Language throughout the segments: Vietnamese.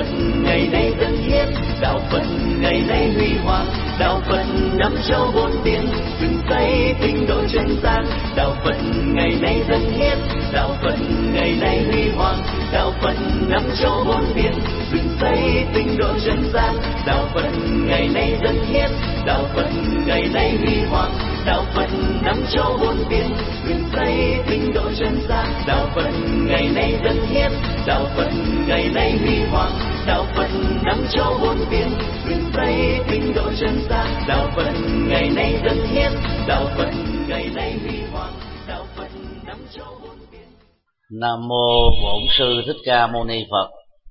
Phật ngày nay dân hiến, đạo Phật ngày nay huy hoàng, đạo Phật năm châu bốn biển, dựng xây tinh độ chân gian. Đạo Phật ngày nay dân hiến, đạo Phật ngày nay huy hoàng, đạo Phật năm châu bốn biển, dựng xây tinh độ chân gian. Đạo Phật ngày nay dân hiến, đạo Phật ngày nay huy hoàng, đạo Phật năm châu bốn biển, dựng xây tinh độ chân gian. Đạo Phật ngày nay dân hiến, đạo Phật ngày nay huy hoàng, đạo Phật năm châu bốn biển, dựng xây tinh độ chân gian. Đạo Phật ngày nay dân hiến, đạo Phật ngày nay huy hoàng, đạo Phật năm châu bốn biển. Nam mô Bổn Sư Thích Ca Mâu Ni Phật.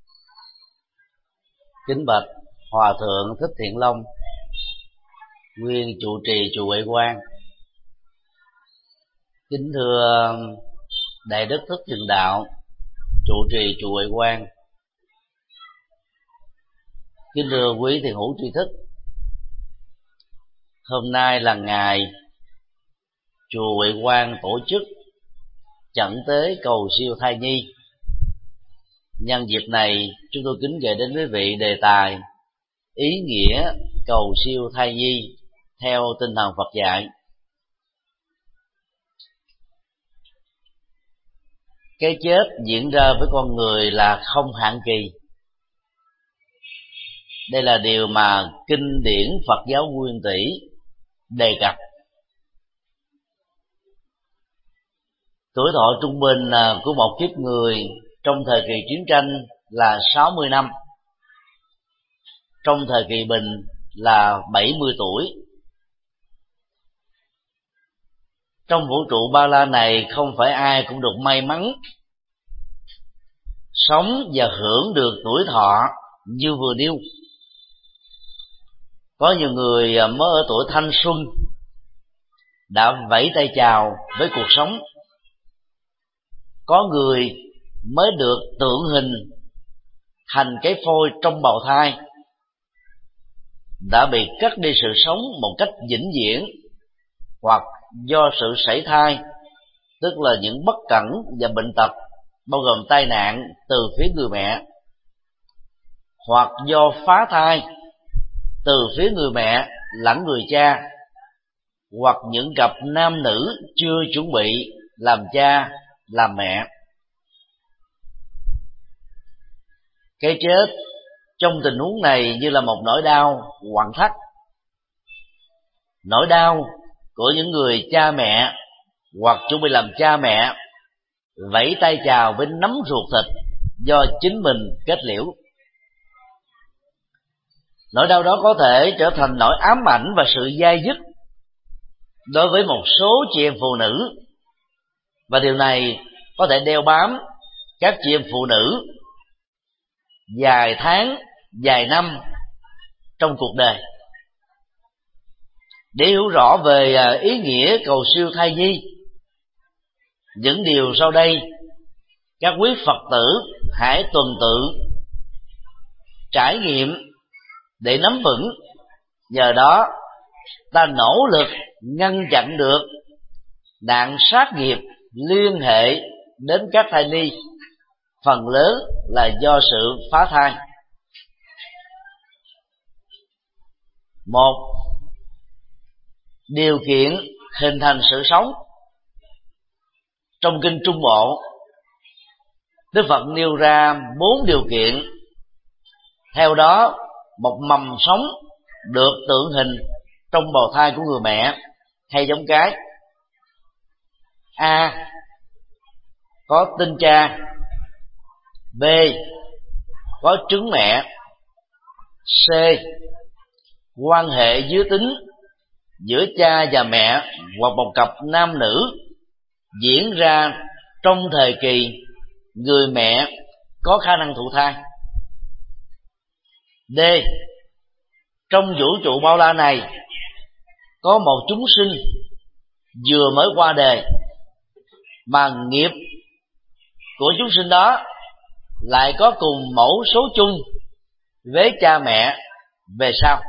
Kính bạch Hòa thượng Thích Thiện Long, nguyên trụ trì chùa Huệ Quang. Kính thưa Đại Đức Thích Thiện Đạo, trụ trì chùa Huệ Quang. Kính thưa quý thiền hữu tri thức, hôm nay là ngày chùa Huệ Quang tổ chức chẩn tế cầu siêu thai nhi. Nhân dịp này, chúng tôi kính gửi đến quý vị đề tài ý nghĩa cầu siêu thai nhi theo tinh thần Phật dạy. Cái chết diễn ra với con người là không hạn kỳ. Đây là điều mà kinh điển Phật giáo Nguyên Tỷ đề cập. Tuổi thọ trung bình của một kiếp người trong thời kỳ chiến tranh là 60 năm, trong thời kỳ bình là 70 tuổi. Trong vũ trụ bao la này không phải ai cũng được may mắn sống và hưởng được tuổi thọ như vừa nêu. Có nhiều người mới ở tuổi thanh xuân đã vẫy tay chào với cuộc sống. Có người mới được tượng hình thành cái phôi trong bào thai đã bị cắt đi sự sống một cách vĩnh viễn, hoặc do sự sảy thai, tức là những bất cẩn và bệnh tật bao gồm tai nạn từ phía người mẹ, hoặc do phá thai từ phía người mẹ lẫn người cha, hoặc những cặp nam nữ chưa chuẩn bị làm cha làm mẹ. Cái chết trong tình huống này như là một nỗi đau quặn thắt, nỗi đau của những người cha mẹ hoặc chuẩn bị làm cha mẹ vẫy tay chào với nắm ruột thịt do chính mình kết liễu. Nỗi đau đó có thể trở thành nỗi ám ảnh và sự dai dứt đối với một số chị em phụ nữ, và điều này có thể đeo bám các chị em phụ nữ vài tháng, vài năm trong cuộc đời. Để hiểu rõ về ý nghĩa cầu siêu thai nhi, những điều sau đây các quý Phật tử hãy tuần tự trải nghiệm để nắm vững. Nhờ đó ta nỗ lực ngăn chặn được nạn sát nghiệp liên hệ đến các thai nhi, phần lớn là do sự phá thai. Một, điều kiện hình thành sự sống. Trong kinh Trung Bộ, Đức Phật nêu ra 4 điều kiện. Theo đó, một mầm sống được tượng hình trong bào thai của người mẹ hay giống cái. A, có tinh cha. B, có trứng mẹ. C, quan hệ giới tính giữa cha và mẹ hoặc một cặp nam nữ diễn ra trong thời kỳ người mẹ có khả năng thụ thai. D, trong vũ trụ bao la này có một chúng sinh vừa mới qua đời mà nghiệp của chúng sinh đó lại có cùng mẫu số chung với cha mẹ về sau.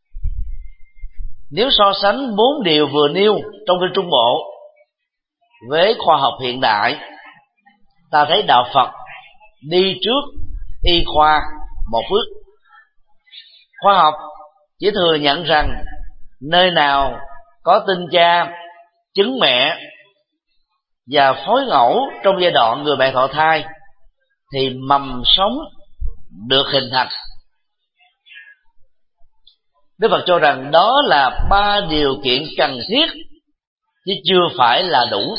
Nếu so sánh 4 điều vừa nêu trong kinh Trung Bộ với khoa học hiện đại, ta thấy đạo Phật đi trước y khoa một bước. Khoa học chỉ thừa nhận rằng nơi nào có tinh cha, trứng mẹ và phối ngẫu trong giai đoạn người mẹ thọ thai thì mầm sống được hình thành. Đức Phật cho rằng đó là 3 điều kiện cần thiết chứ chưa phải là đủ.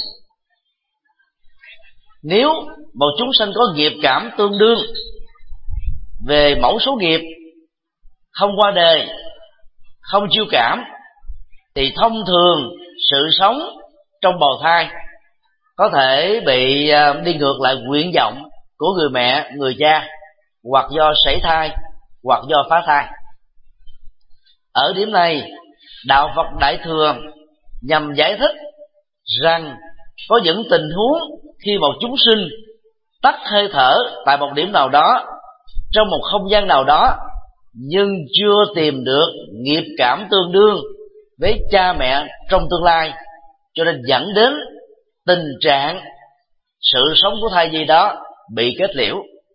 Nếu một chúng sanh có nghiệp cảm tương đương về mẫu số nghiệp, không qua đời, không chiêu cảm, thì thông thường sự sống trong bào thai có thể bị đi ngược lại nguyện vọng của người mẹ, người cha, hoặc do sảy thai, hoặc do phá thai. Ở điểm này, Đạo Phật Đại Thừa nhằm giải thích rằng có những tình huống khi một chúng sinh tắt hơi thở tại một điểm nào đó, trong một không gian nào đó, nhưng chưa tìm được nghiệp cảm tương đương với cha mẹ trong tương lai, cho nên dẫn đến tình trạng sự sống của thai nhi đó bị kết liễu.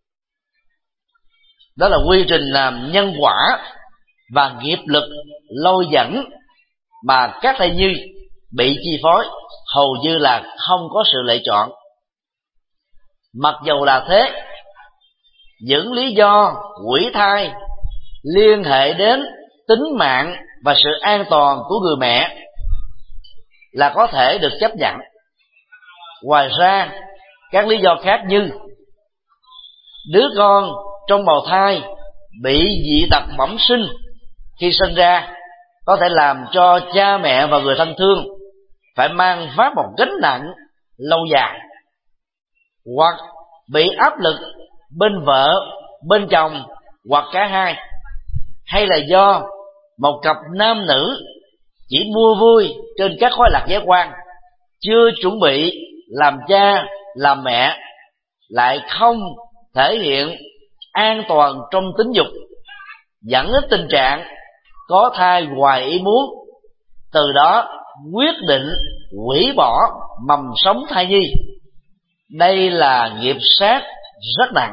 Đó là quy trình làm nhân quả và nghiệp lực lôi dẫn mà các thai nhi bị chi phối, hầu như là không có sự lựa chọn. Mặc dầu là thế, những lý do hủy thai liên hệ đến tính mạng và sự an toàn của người mẹ là có thể được chấp nhận. Ngoài ra, các lý do khác như đứa con trong bào thai bị dị tật bẩm sinh khi sinh ra có thể làm cho cha mẹ và người thân thương phải mang vác một gánh nặng lâu dài, hoặc bị áp lực bên vợ, bên chồng, hoặc cả hai, hay là do một cặp nam nữ chỉ mua vui trên các khói lạc giác quan, chưa chuẩn bị làm cha, làm mẹ, lại không thể hiện an toàn trong tính dục, dẫn đến tình trạng có thai ngoài ý muốn, từ đó quyết định hủy bỏ mầm sống thai nhi. Đây là nghiệp sát rất nặng.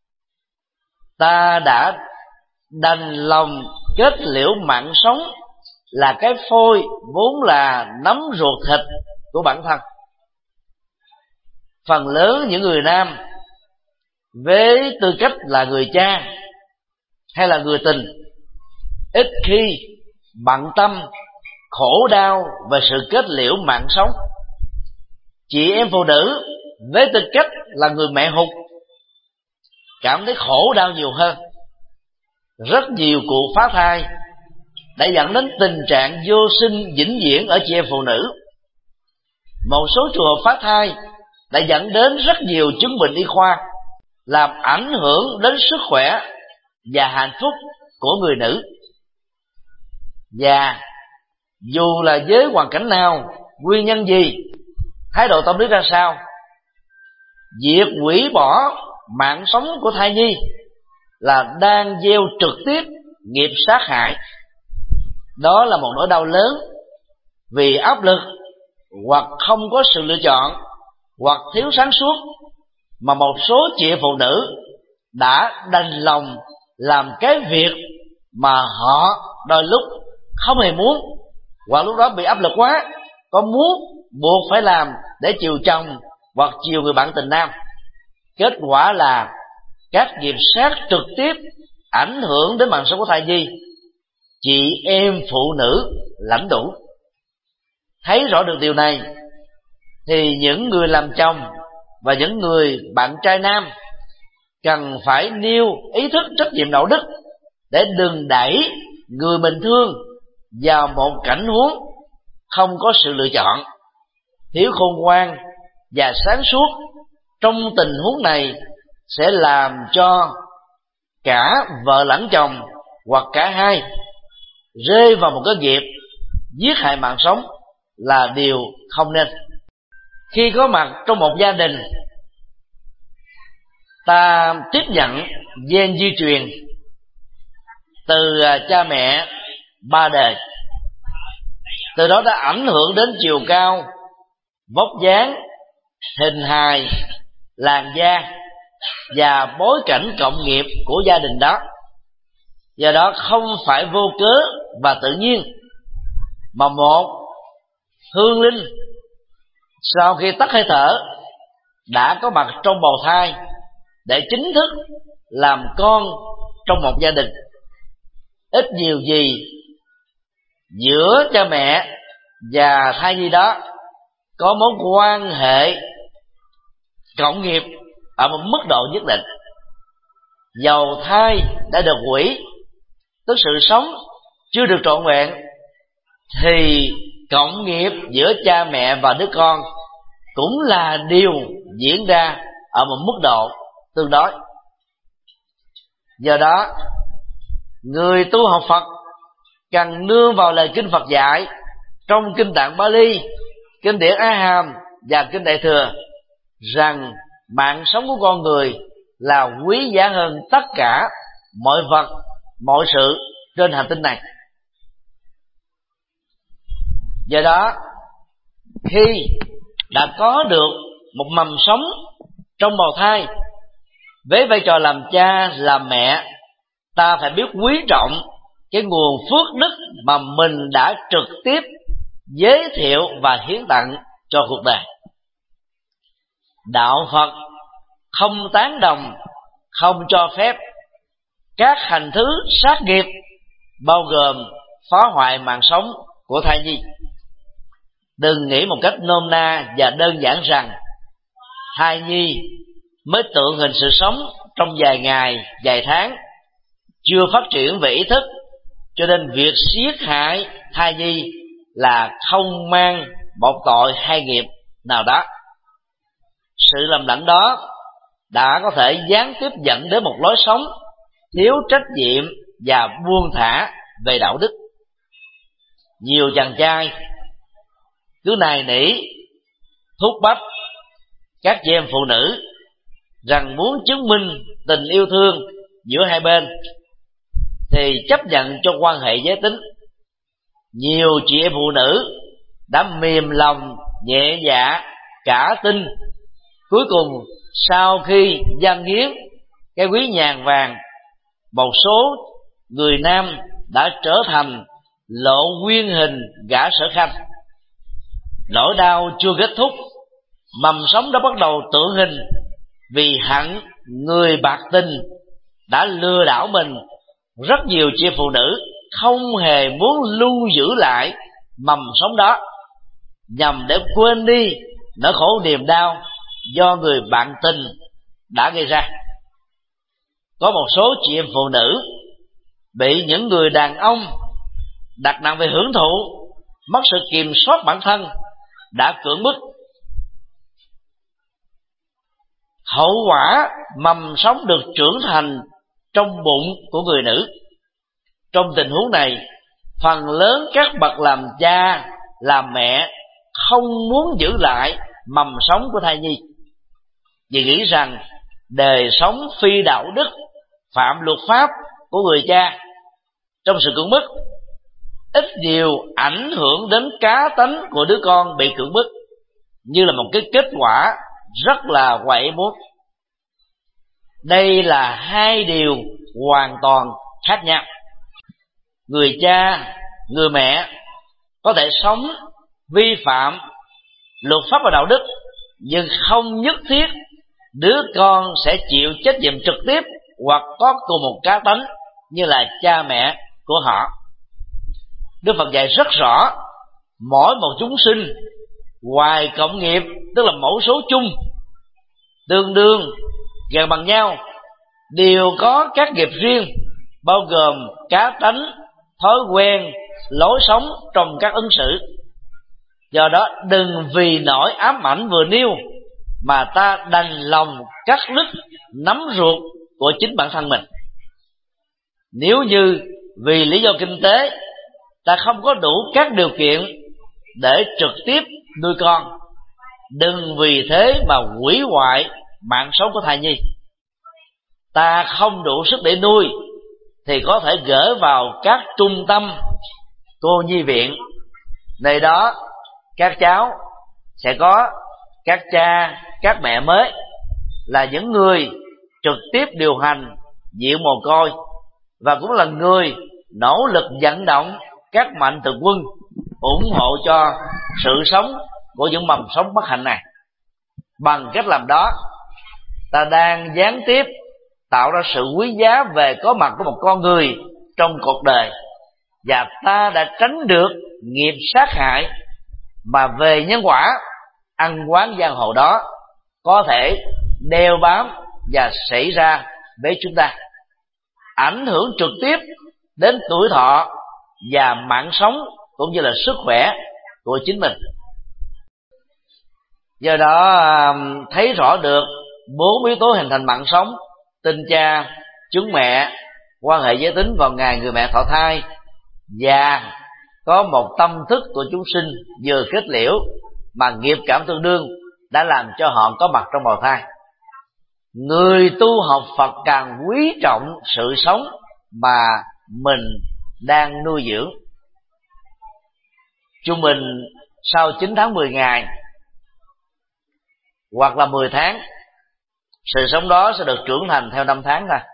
Ta đã đành lòng kết liễu mạng sống là cái phôi vốn là nắm ruột thịt của bản thân. Phần lớn những người nam với tư cách là người cha hay là người tình ít khi bận tâm khổ đau về sự kết liễu mạng sống. Chị em phụ nữ với tư cách là người mẹ hụt cảm thấy khổ đau nhiều hơn. Rất nhiều cuộc phá thai đã dẫn đến tình trạng vô sinh vĩnh viễn ở chị em phụ nữ. Một số trường hợp phá thai đã dẫn đến rất nhiều chứng bệnh y khoa, làm ảnh hưởng đến sức khỏe và hạnh phúc của người nữ. Và dù là với hoàn cảnh nào, nguyên nhân gì, thái độ tâm lý ra sao, việc hủy bỏ mạng sống của thai nhi là đang gieo trực tiếp nghiệp sát hại. Đó là một nỗi đau lớn vì áp lực, hoặc không có sự lựa chọn, hoặc thiếu sáng suốt, mà một số chị em phụ nữ đã đành lòng làm cái việc mà họ đôi lúc không hề muốn, hoặc lúc đó bị áp lực quá, có muốn buộc phải làm để chiều chồng hoặc chiều người bạn tình nam. Kết quả là các nghiệp sát trực tiếp ảnh hưởng đến mạng sống của thai nhi, chị em phụ nữ lãnh đủ. Thấy rõ được điều này thì những người làm chồng và những người bạn trai nam cần phải nêu ý thức trách nhiệm đạo đức để đừng đẩy người mình thương vào một cảnh huống không có sự lựa chọn. Thiếu khôn ngoan và sáng suốt trong tình huống này sẽ làm cho cả vợ lẫn chồng hoặc cả hai rơi vào một cái nghiệp giết hại mạng sống là điều không nên. Khi có mặt trong một gia đình, ta tiếp nhận gen di truyền từ cha mẹ ba đời, từ đó đã ảnh hưởng đến chiều cao, vóc dáng, hình hài, làn da và bối cảnh cộng nghiệp của gia đình đó. Do đó không phải vô cớ và tự nhiên, mà một hương linh sau khi tắt hơi thở đã có mặt trong bào thai để chính thức làm con trong một gia đình. Ít nhiều gì giữa cha mẹ và thai nhi đó có mối quan hệ cộng nghiệp ở một mức độ nhất định. Dầu thai đã được hủy, tức sự sống chưa được trọn vẹn, thì cộng nghiệp giữa cha mẹ và đứa con cũng là điều diễn ra ở một mức độ tương đối. Do đó, người tu học Phật cần nương vào lời kinh Phật dạy trong kinh Tạng Bali, kinh điển A Hàm và kinh Đại Thừa rằng mạng sống của con người là quý giá hơn tất cả mọi vật, mọi sự trên hành tinh này. Do đó, khi đã có được một mầm sống trong bào thai với vai trò làm cha làm mẹ, ta phải biết quý trọng cái nguồn phước đức mà mình đã trực tiếp giới thiệu và hiến tặng cho cuộc đời. Đạo Phật không tán đồng, không cho phép các hành thứ sát nghiệp, bao gồm phá hoại mạng sống của thai nhi. Đừng nghĩ một cách nôm na và đơn giản rằng thai nhi mới tượng hình sự sống trong vài ngày, vài tháng, chưa phát triển về ý thức, cho nên việc giết hại thai nhi là không mang một tội hay nghiệp nào đó. Sự lầm lẫn đó đã có thể gián tiếp dẫn đến một lối sống thiếu trách nhiệm và buông thả về đạo đức. Nhiều chàng trai cứ nài nỉ thúc bách các chị em phụ nữ rằng muốn chứng minh tình yêu thương giữa hai bên thì chấp nhận cho quan hệ giới tính. Nhiều chị em phụ nữ đã mềm lòng, nhẹ dạ, cả tin. Cuối cùng sau khi dâng hiến cái quý nhàn vàng, một số người nam đã trở thành lộ nguyên hình gã sở khanh. Nỗi đau chưa kết thúc, mầm sống đã bắt đầu tượng hình vì hận người bạc tình đã lừa đảo mình. Rất nhiều chị phụ nữ không hề muốn lưu giữ lại mầm sống đó, nhằm để quên đi nỗi khổ niềm đau do người bạn tình đã gây ra. Có một số chị em phụ nữ bị những người đàn ông đặt nặng về hưởng thụ, mất sự kiểm soát bản thân, đã cưỡng bức. Hậu quả mầm sống được trưởng thành trong bụng của người nữ. Trong tình huống này, phần lớn các bậc làm cha, làm mẹ không muốn giữ lại mầm sống của thai nhi, vì nghĩ rằng đời sống phi đạo đức, phạm luật pháp của người cha trong sự cưỡng bức ít nhiều ảnh hưởng đến cá tánh của đứa con bị cưỡng bức, như là một cái kết quả rất là ngoài ý muốn. Đây là hai điều hoàn toàn khác nhau. Người cha, người mẹ có thể sống vi phạm luật pháp và đạo đức, nhưng không nhất thiết đứa con sẽ chịu trách nhiệm trực tiếp hoặc có cùng một cá tánh như là cha mẹ của họ. Đức Phật dạy rất rõ, mỗi một chúng sinh ngoài cộng nghiệp, tức là mẫu số chung tương đương gần bằng nhau, đều có các nghiệp riêng, bao gồm cá tánh, thói quen, lối sống trong các ứng xử. Do đó đừng vì nỗi ám ảnh vừa nêu mà ta đành lòng cắt đứt nắm ruột của chính bản thân mình. Nếu như vì lý do kinh tế ta không có đủ các điều kiện để trực tiếp nuôi con, đừng vì thế mà hủy hoại mạng sống của thai nhi. Ta không đủ sức để nuôi thì có thể gửi vào các trung tâm cô nhi viện. Nơi đó các cháu sẽ có các cha, các mẹ mới là những người trực tiếp điều hành, dịu mồ côi và cũng là người nỗ lực vận động các mạnh thường quân ủng hộ cho sự sống của những mầm sống bất hạnh này. Bằng cách làm đó, ta đang gián tiếp tạo ra sự quý giá về có mặt của một con người trong cuộc đời, và ta đã tránh được nghiệp sát hại mà về nhân quả ăn quán giang hồ đó có thể đeo bám và xảy ra với chúng ta, ảnh hưởng trực tiếp đến tuổi thọ và mạng sống cũng như là sức khỏe của chính mình. Do đó thấy rõ được 4 yếu tố hình thành mạng sống: tinh cha, trứng mẹ, quan hệ giới tính vào ngày người mẹ thọ thai, và có một tâm thức của chúng sinh vừa kết liễu mà nghiệp cảm tương đương đã làm cho họ có mặt trong bào thai. Người tu học Phật càng quý trọng sự sống mà mình đang nuôi dưỡng. Trung bình sau 9 tháng 10 ngày hoặc là 10 tháng, sự sống đó sẽ được trưởng thành theo 5 tháng thôi.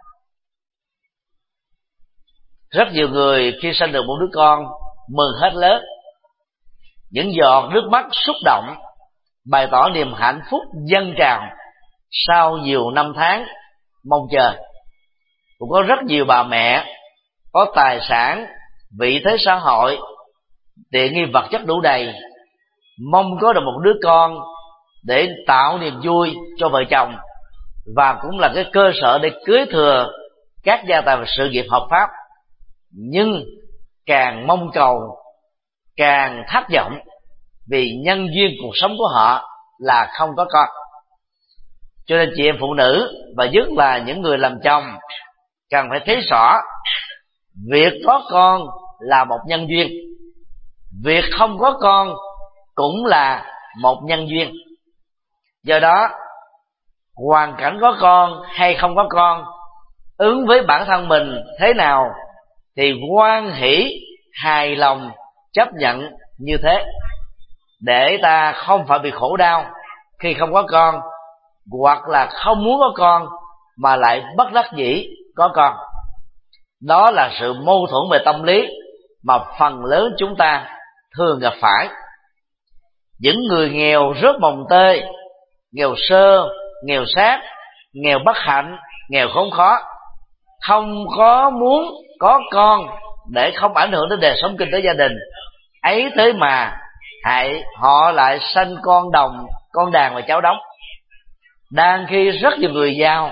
Rất nhiều người khi sanh được một đứa con mừng hết lớn, những giọt nước mắt xúc động bày tỏ niềm hạnh phúc dâng trào sau nhiều năm tháng mong chờ. Cũng có rất nhiều bà mẹ có tài sản, vị thế xã hội, tiện nghi vật chất đủ đầy, mong có được một đứa con để tạo niềm vui cho vợ chồng, và cũng là cái cơ sở để cưới thừa các gia tài và sự nghiệp hợp pháp. Nhưng càng mong cầu càng thất vọng, vì nhân duyên cuộc sống của họ là không có con. Cho nên chị em phụ nữ, và nhất là những người làm chồng, cần phải thấy rõ việc có con là một nhân duyên, việc không có con cũng là một nhân duyên. Do đó, hoàn cảnh có con hay không có con, ứng với bản thân mình thế nào thì hoan hỷ, hài lòng, chấp nhận như thế, để ta không phải bị khổ đau khi không có con, hoặc là không muốn có con mà lại bất đắc dĩ có con. Đó là sự mâu thuẫn về tâm lý mà phần lớn chúng ta thường gặp phải. Những người nghèo rớt mồng tơi, nghèo sơ, nghèo sát, nghèo bất hạnh, nghèo khốn khó, không có muốn có con để không ảnh hưởng đến đời sống kinh tế gia đình ấy, thế mà họ lại sanh con đồng, con đàn và cháu đống. Đang khi rất nhiều người giàu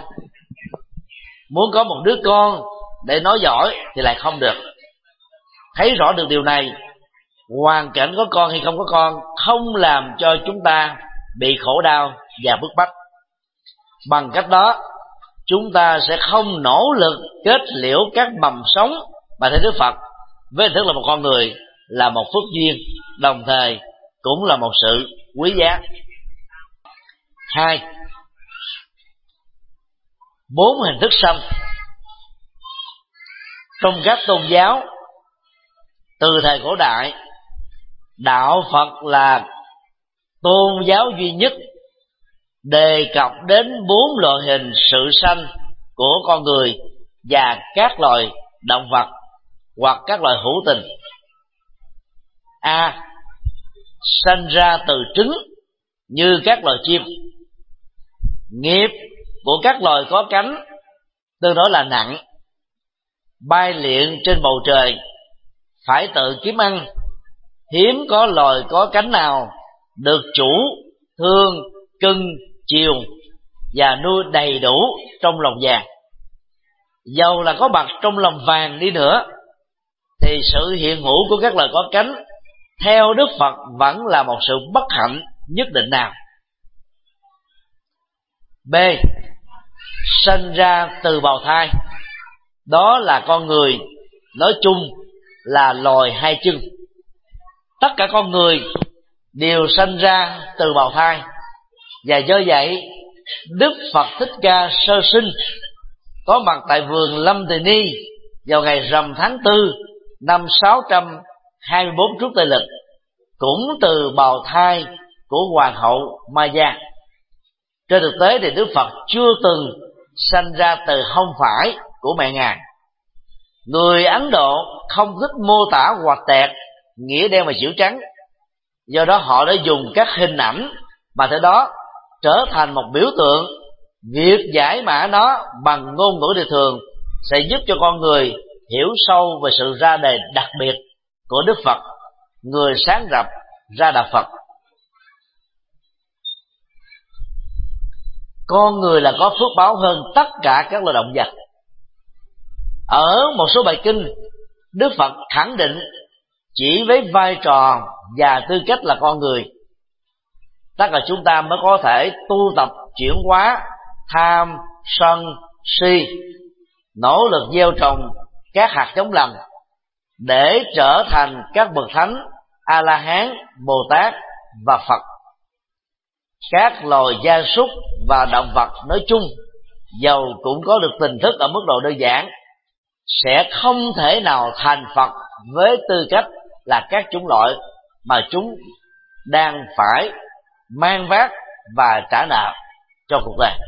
muốn có một đứa con để nói giỏi thì lại không được. Thấy rõ được điều này, hoàn cảnh có con hay không có con không làm cho chúng ta bị khổ đau và bức bách. Bằng cách đó, chúng ta sẽ không nỗ lực kết liễu các mầm sống mà theo Đức Phật với hình thức là một con người, là một phước duyên, đồng thời cũng là một sự quý giá. 2. 4 hình thức sanh. Trong các tôn giáo từ thời cổ đại, đạo Phật là tôn giáo duy nhất đề cập đến 4 loại hình sự sanh của con người và các loài động vật hoặc các loài hữu tình. A. Sanh ra từ trứng như các loài chim. Nghiệp của các loài có cánh tương đối là nặng, bay lượn trên bầu trời, phải tự kiếm ăn. Hiếm có loài có cánh nào được chủ thương, cưng, chiều và nuôi đầy đủ trong lòng vàng. Dầu là có mặt trong lòng vàng đi nữa, thì sự hiện hữu của các loài có cánh theo Đức Phật vẫn là một sự bất hạnh nhất định nào. B. Sinh ra từ bào thai. Đó là con người, nói chung là loài hai chân. Tất cả con người đều sinh ra từ bào thai, và do vậy Đức Phật Thích Ca sơ sinh có mặt tại vườn Lâm Tỳ Ni vào ngày rằm tháng 4 năm 624 trước Tây Lịch, cũng từ bào thai của Hoàng hậu Maya. Trên thực tế thì Đức Phật chưa từng sanh ra từ hông phải của mẹ Ngài. Người Ấn Độ không thích mô tả ngoặc tẹt nghĩa đen và chữ trắng, do đó họ đã dùng các hình ảnh mà từ đó trở thành một biểu tượng. Việc giải mã nó bằng ngôn ngữ đời thường sẽ giúp cho con người hiểu sâu về sự ra đời đặc biệt của Đức Phật, người sáng lập ra đạo Phật. Con người là có phước báo hơn tất cả các loài động vật. Ở một số bài kinh, Đức Phật khẳng định chỉ với vai trò và tư cách là con người, tất cả chúng ta mới có thể tu tập chuyển hóa tham, sân, si, nỗ lực gieo trồng các hạt giống lành để trở thành các bậc thánh, A-la-hán, Bồ-Tát và Phật. Các loài gia súc và động vật nói chung, dầu cũng có được tình thức ở mức độ đơn giản, sẽ không thể nào thành Phật với tư cách là các chủng loại mà chúng đang phải mang vác và trả nợ cho cuộc đời.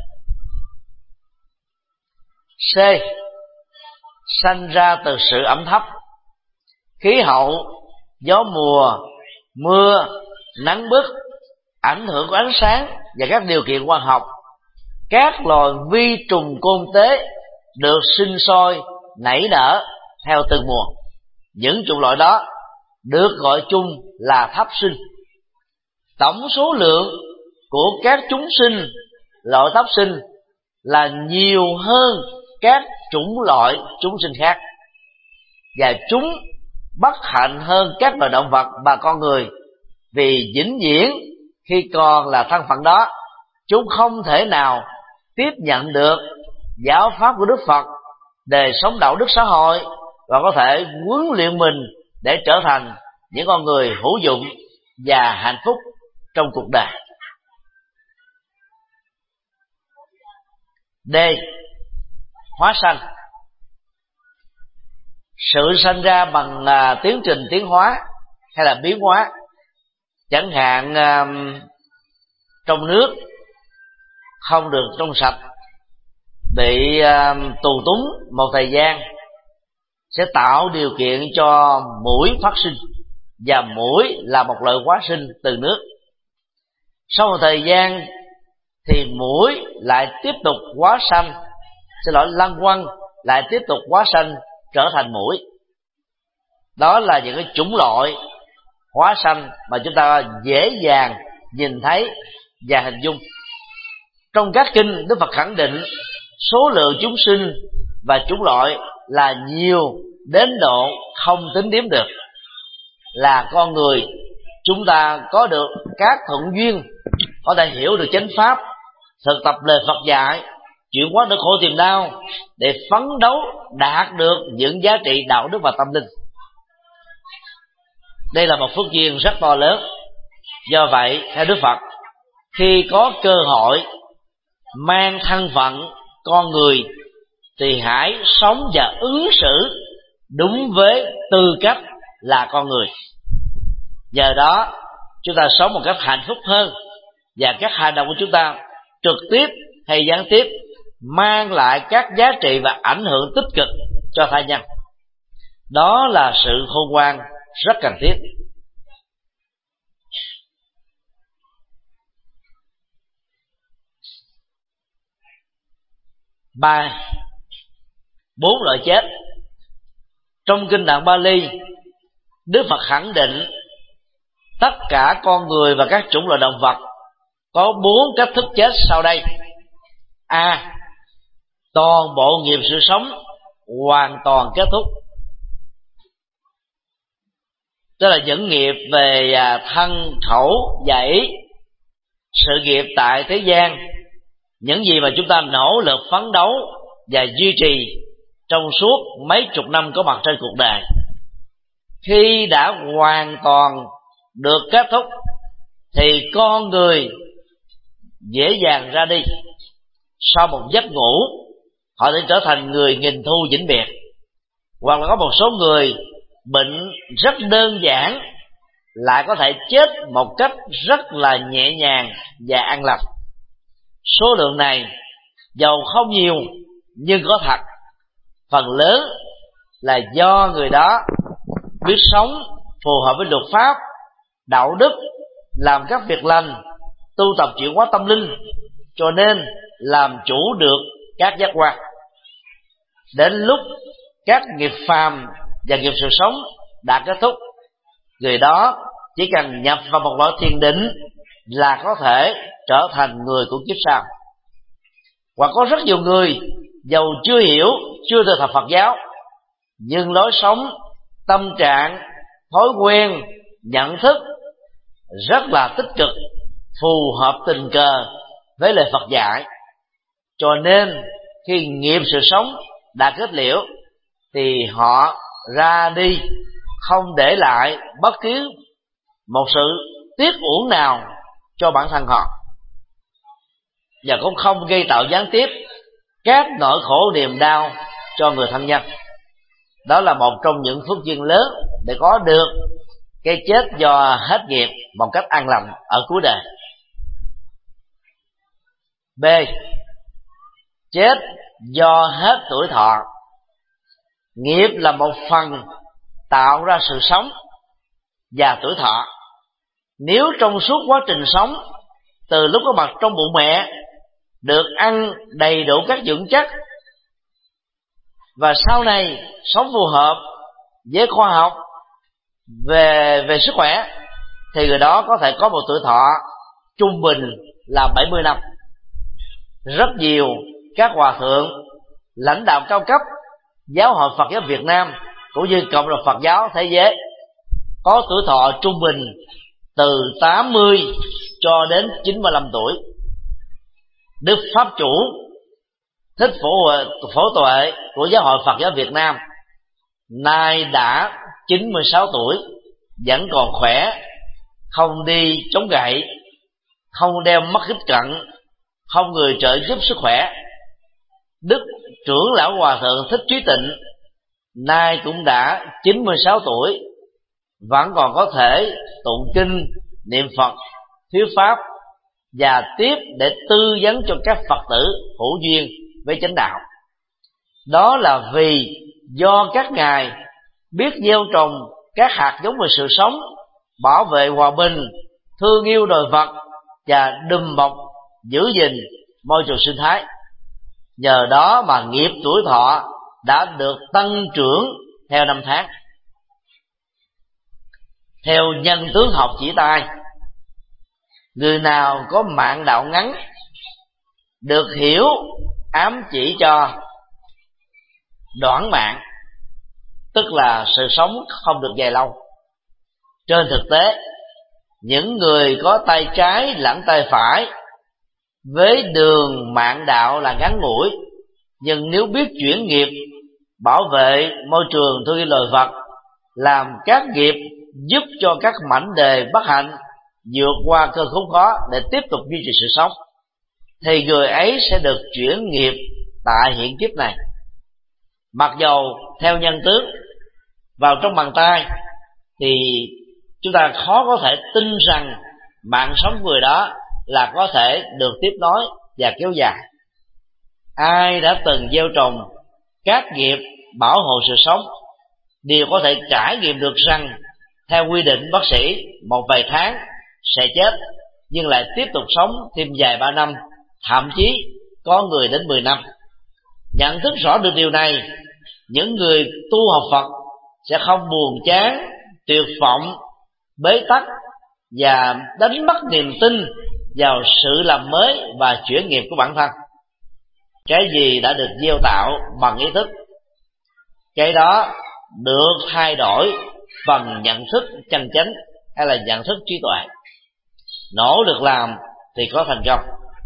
C. Sanh ra từ sự ẩm thấp. Khí hậu, gió mùa, mưa, nắng bức, ảnh hưởng của ánh sáng và các điều kiện khoa học, các loài vi trùng côn tế được sinh sôi nảy nở theo từng mùa. Những chủng loại đó được gọi chung là thấp sinh. Tổng số lượng của các chúng sinh loại thấp sinh là nhiều hơn các chủng loại chúng sinh khác, và chúng bất hạnh hơn các loài động vật và con người, vì vĩnh viễn khi còn là thân phận đó, chúng không thể nào tiếp nhận được giáo pháp của Đức Phật, đời sống đạo đức xã hội, và có thể huấn luyện mình để trở thành những con người hữu dụng và hạnh phúc trong cuộc đời. D. Hóa sanh. Sự sanh ra bằng tiến trình tiến hóa hay là biến hóa. Chẳng hạn trong nước không được trong sạch, bị tù túng một thời gian, sẽ tạo điều kiện cho muỗi phát sinh, và muỗi là một loại hóa sinh từ nước. Sau một thời gian thì muỗi lại tiếp tục hóa sanh, lăng quăng lại tiếp tục hóa sanh trở thành muỗi. Đó là những cái chủng loại hóa sanh mà chúng ta dễ dàng nhìn thấy và hình dung. Trong các kinh, Đức Phật khẳng định số lượng chúng sinh và chủng loại là nhiều đến độ không tính đếm được. Là con người, chúng ta có được các thuận duyên, có thể hiểu được chánh pháp, thực tập lời Phật dạy, chuyển hóa nỗi khổ niềm đau để phấn đấu đạt được những giá trị đạo đức và tâm linh. Đây là một phước duyên rất to lớn. Do vậy, theo Đức Phật, khi có cơ hội mang thân phận con người thì hãy sống và ứng xử đúng với tư cách là con người. Nhờ đó chúng ta sống một cách hạnh phúc hơn, và các hành động của chúng ta trực tiếp hay gián tiếp mang lại các giá trị và ảnh hưởng tích cực cho tha nhân. Đó là sự khôn ngoan rất cần thiết. Ba, 4 loại chết. Trong kinh Tạng Bali, Đức Phật khẳng định tất cả con người và các chủng loại động vật có 4 cách thức chết sau đây. A. Toàn bộ nghiệp sự sống hoàn toàn kết thúc, tức là những nghiệp về thân, khẩu và ý, sự nghiệp tại thế gian, những gì mà chúng ta nỗ lực phấn đấu và duy trì trong suốt mấy chục năm có mặt trên cuộc đời, khi đã hoàn toàn được kết thúc thì con người dễ dàng ra đi. Sau một giấc ngủ, họ sẽ trở thành người nghìn thu vĩnh biệt. Hoặc là có một số người bệnh rất đơn giản lại có thể chết một cách rất là nhẹ nhàng và an lành. Số lượng này dầu không nhiều nhưng có thật, phần lớn là do người đó biết sống phù hợp với luật pháp, đạo đức, làm các việc lành, tu tập chuyển hóa tâm linh, cho nên làm chủ được các giác quan. Đến lúc các nghiệp phàm và nghiệp sự sống đã kết thúc, người đó chỉ cần nhập vào một loại thiền định là có thể trở thành người của kiếp sau. Hoặc có rất nhiều người dầu chưa hiểu, chưa thực tập Phật giáo, nhưng lối sống, tâm trạng, thói quen, nhận thức rất là tích cực, phù hợp tình cờ với lời Phật dạy. Cho nên khi nghiệp sự sống đã kết liễu thì họ ra đi, không để lại bất cứ một sự tiếc uổng nào cho bản thân họ, và cũng không gây tạo gián tiếp các nỗi khổ niềm đau cho người thân nhân. Đó là một trong những phước duyên lớn để có được cái chết do hết nghiệp một cách an lành ở cuối đời. B. Chết do hết tuổi thọ. Nghiệp là một phần tạo ra sự sống và tuổi thọ. Nếu trong suốt quá trình sống, từ lúc có mặt trong bụng mẹ, được ăn đầy đủ các dưỡng chất, và sau này sống phù hợp với khoa học về sức khỏe, thì người đó có thể có một tuổi thọ trung bình là 70 năm. Rất nhiều các hòa thượng, lãnh đạo cao cấp Giáo hội Phật giáo Việt Nam cũng như cộng đồng Phật giáo thế giới có tuổi thọ trung bình từ 80 cho đến 95 tuổi. Đức Pháp Chủ Thích Phổ Tuệ của Giáo hội Phật giáo Việt Nam nay đã 96 tuổi, vẫn còn khỏe, không đi chống gậy, không đeo mắt kính cận, không người trợ giúp sức khỏe. Đức Trưởng lão Hòa thượng Thích Trí Tịnh nay cũng đã 96 tuổi, vẫn còn có thể tụng kinh, niệm Phật, thuyết pháp và tiếp để tư vấn cho các Phật tử hữu duyên với chánh đạo. Đó là vì do các ngài biết gieo trồng các hạt giống về sự sống, bảo vệ hòa bình, thương yêu đời vật và đùm bọc giữ gìn môi trường sinh thái. Nhờ đó mà nghiệp tuổi thọ đã được tăng trưởng theo năm tháng. Theo nhân tướng học chỉ tay, người nào có mạng đạo ngắn được hiểu ám chỉ cho đoạn mạng, tức là sự sống không được dài lâu. Trên thực tế, những người có tay trái lẫn tay phải với đường mạng đạo là ngắn ngủi, nhưng nếu biết chuyển nghiệp, bảo vệ môi trường, thương yêu loài vật, làm các nghiệp giúp cho các mảnh đề bất hạnh vượt qua cơn khốn khó để tiếp tục duy trì sự sống, thì người ấy sẽ được chuyển nghiệp tại hiện kiếp này. Mặc dầu theo nhân tướng vào trong bàn tay thì chúng ta khó có thể tin rằng mạng sống người đó là có thể được tiếp nối và kéo dài. Ai đã từng gieo trồng các nghiệp bảo hộ sự sống đều có thể trải nghiệm được rằng theo quy định bác sĩ một vài tháng sẽ chết, nhưng lại tiếp tục sống thêm vài ba năm, thậm chí có người đến 10 năm. Nhận thức rõ được điều này, những người tu học Phật sẽ không buồn chán, tuyệt vọng, bế tắc và đánh mất niềm tin vào sự làm mới và chuyển nghiệp của bản thân. Cái gì đã được gieo tạo bằng ý thức, cái đó được thay đổi bằng nhận thức chân chánh hay là nhận thức trí tuệ. Nỗ lực làm thì có thành công.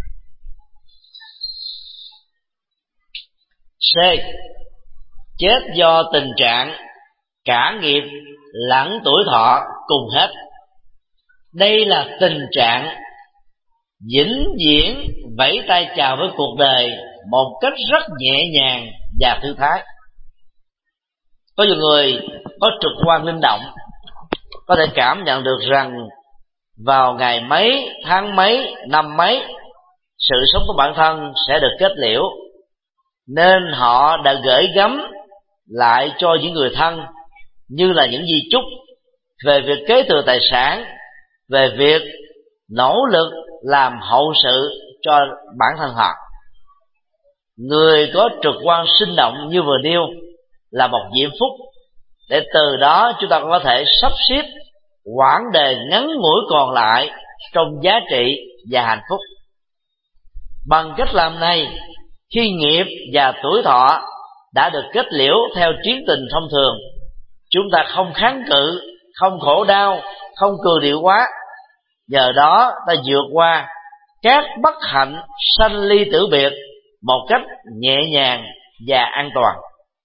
C. Chết do tình trạng cả nghiệp lẫn tuổi thọ cùng hết. Đây là tình trạng vĩnh viễn vẫy tay chào với cuộc đời một cách rất nhẹ nhàng và thư thái. Có nhiều người có trực quan linh động, có thể cảm nhận được rằng vào ngày mấy, tháng mấy, năm mấy, sự sống của bản thân sẽ được kết liễu, nên họ đã gửi gắm lại cho những người thân như là những di chúc về việc kế thừa tài sản, về việc nỗ lực làm hậu sự cho bản thân họ. Người có trực quan sinh động như vừa nêu là một diễm phúc, để từ đó chúng ta có thể sắp xếp quãng đời ngắn ngủi còn lại trong giá trị và hạnh phúc. Bằng cách làm này, khi nghiệp và tuổi thọ đã được kết liễu theo chiến tình thông thường, chúng ta không kháng cự, không khổ đau, không cường điệu quá. Nhờ đó ta vượt qua các bất hạnh sanh ly tử biệt một cách nhẹ nhàng và an toàn.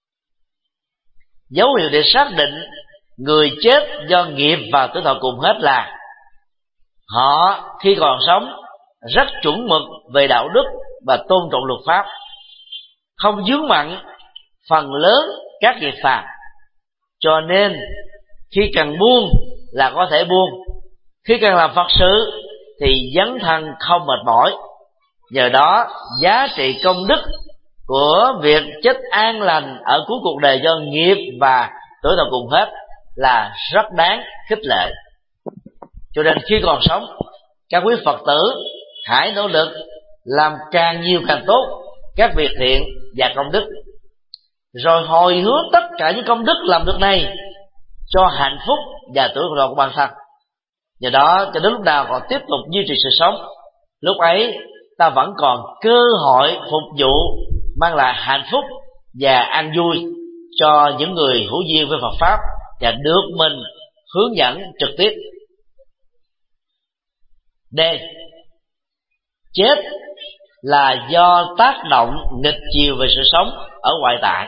Dấu hiệu để xác định người chết do nghiệp và tuổi thọ cùng hết là họ khi còn sống rất chuẩn mực về đạo đức và tôn trọng luật pháp, không vướng mặn phần lớn các việc phàm, cho nên khi cần buông là có thể buông, khi cần làm Phật sự thì dấn thân không mệt mỏi. Nhờ đó giá trị công đức của việc chết an lành ở cuối cuộc đời do nghiệp và tuổi thọ cùng hết là rất đáng khích lệ. Cho nên khi còn sống, các quý Phật tử hãy nỗ lực làm càng nhiều càng tốt các việc thiện và công đức, rồi hồi hướng tất cả những công đức làm được này cho hạnh phúc và tuổi thọ của bản thân. Nhờ đó cho đến lúc nào còn tiếp tục duy trì sự sống, lúc ấy ta vẫn còn cơ hội phục vụ mang lại hạnh phúc và an vui cho những người hữu duyên với Phật pháp và được mình hướng dẫn trực tiếp. D. Chết là do tác động nghịch chiều về sự sống ở ngoại tại.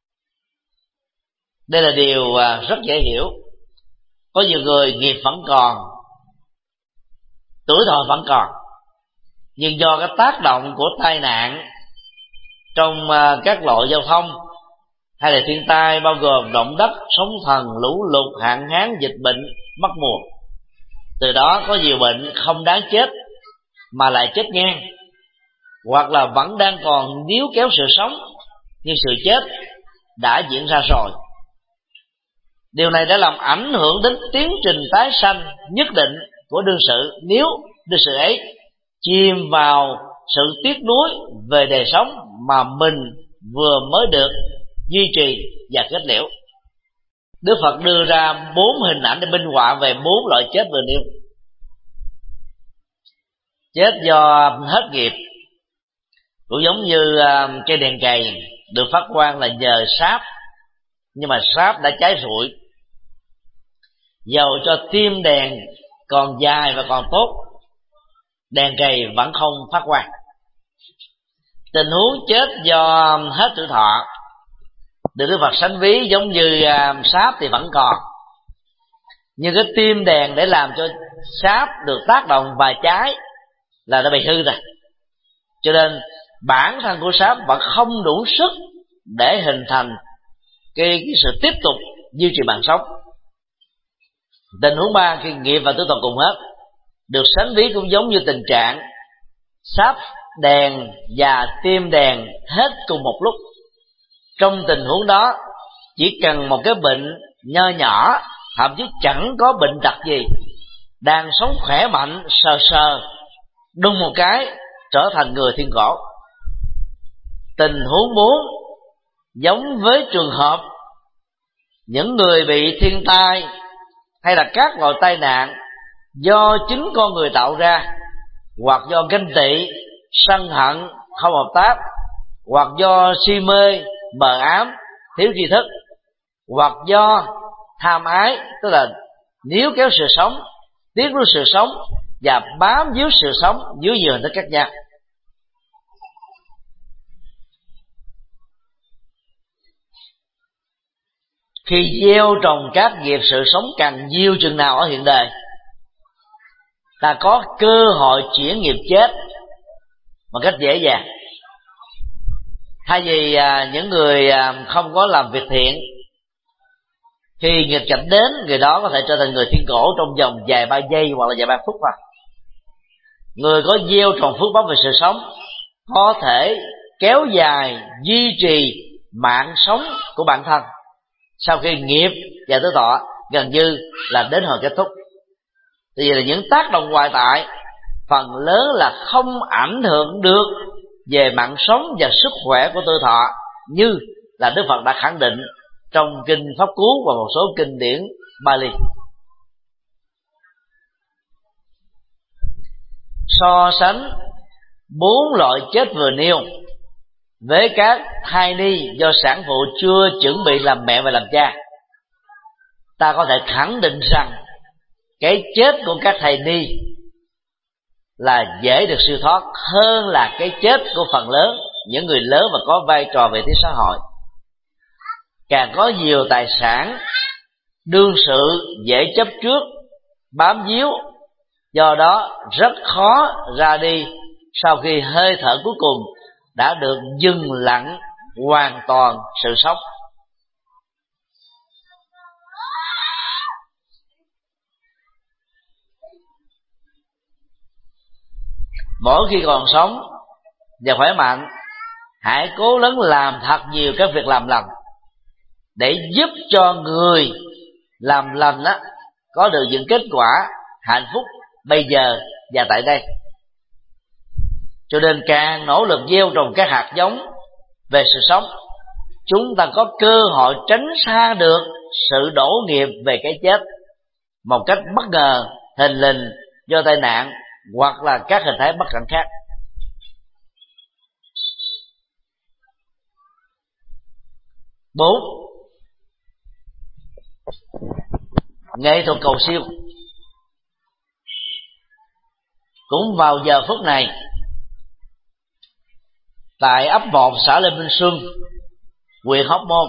Đây là điều rất dễ hiểu. Có nhiều người nghiệp vẫn còn, tuổi thọ vẫn còn, nhưng do cái tác động của tai nạn trong các loại giao thông hay là thiên tai bao gồm động đất, sóng thần, lũ lụt, hạn hán, dịch bệnh, mất mùa, từ đó có nhiều bệnh không đáng chết mà lại chết ngang, hoặc là vẫn đang còn níu kéo sự sống nhưng sự chết đã diễn ra rồi. Điều này đã làm ảnh hưởng đến tiến trình tái sanh nhất định của đương sự, nếu đương sự ấy chìm vào sự tiếc nuối về đời sống mà mình vừa mới được duy trì và kết liễu. Đức Phật đưa ra 4 hình ảnh để minh họa về 4 loại chết vừa nêu. Chết do hết nghiệp cũng giống như cây đèn cày được phát quang là nhờ sáp, nhưng mà sáp đã cháy rụi. Dầu cho tim đèn còn dài và còn tốt, đèn cày vẫn không phát quang. Tình huống chết do hết tuổi thọ được Đức Phật sánh ví giống như sáp thì vẫn còn, nhưng cái tim đèn để làm cho sáp được tác động và cháy là đã bị hư rồi. Cho nên bản thân của sáp vẫn không đủ sức để hình thành cái sự tiếp tục duy trì mạng sống. Tình huống 3, khi nghiệp và tuổi thọ cùng hết, được sánh ví cũng giống như tình trạng sáp đèn và tim đèn hết cùng một lúc. Trong tình huống đó, chỉ cần một cái bệnh nho nhỏ, thậm chí chẳng có bệnh tật gì, đang sống khỏe mạnh sờ sờ, đùng một cái trở thành người thiên cổ. Tình huống 4 giống với trường hợp những người bị thiên tai hay là các loại tai nạn do chính con người tạo ra, hoặc do ganh tị, sân hận, không hợp tác, hoặc do si mê, mờ ám, thiếu tri thức, hoặc do tham ái, tức là níu kéo sự sống, tiếc nuối sự sống và bám víu sự sống dưới nhiều hình thức khác nhau. Khi gieo trồng các nghiệp sự sống càng nhiều chừng nào ở hiện đời, ta có cơ hội chuyển nghiệp chết một cách dễ dàng. Thay vì những người không có làm việc thiện, khi nghịch cảnh đến, người đó có thể trở thành người thiên cổ trong vòng vài ba giây hoặc là vài ba phút thôi. Người có gieo trồng phước báo về sự sống có thể kéo dài, duy trì mạng sống của bản thân sau khi nghiệp và tuổi thọ gần như là đến hồi kết thúc. Thì là những tác động ngoại tại phần lớn là không ảnh hưởng được về mạng sống và sức khỏe của tuổi thọ, như là Đức Phật đã khẳng định trong kinh Pháp Cú và một số kinh điển Bali. So sánh 4 loại chết vừa nêu với các thai ni do sản phụ chưa chuẩn bị làm mẹ và làm cha, ta có thể khẳng định rằng cái chết của các thai ni là dễ được siêu thoát hơn là cái chết của phần lớn những người lớn và có vai trò về thế xã hội. Càng có nhiều tài sản, đương sự dễ chấp trước, bám víu, do đó rất khó ra đi sau khi hơi thở cuối cùng đã được dừng lặng hoàn toàn sự sống. Mỗi khi còn sống và khỏe mạnh, hãy cố gắng làm thật nhiều các việc làm lành để giúp cho người làm lành có được những kết quả hạnh phúc bây giờ và tại đây. Cho nên càng nỗ lực gieo trồng các hạt giống về sự sống, chúng ta có cơ hội tránh xa được sự đổ nghiệp về cái chết một cách bất ngờ, thình lình do tai nạn hoặc là các hình thái bất hạnh khác. 4. Nghệ thuật cầu siêu. Cũng vào giờ phút này, tại ấp 1 xã Lê Minh Xuân, huyện Hóc Môn,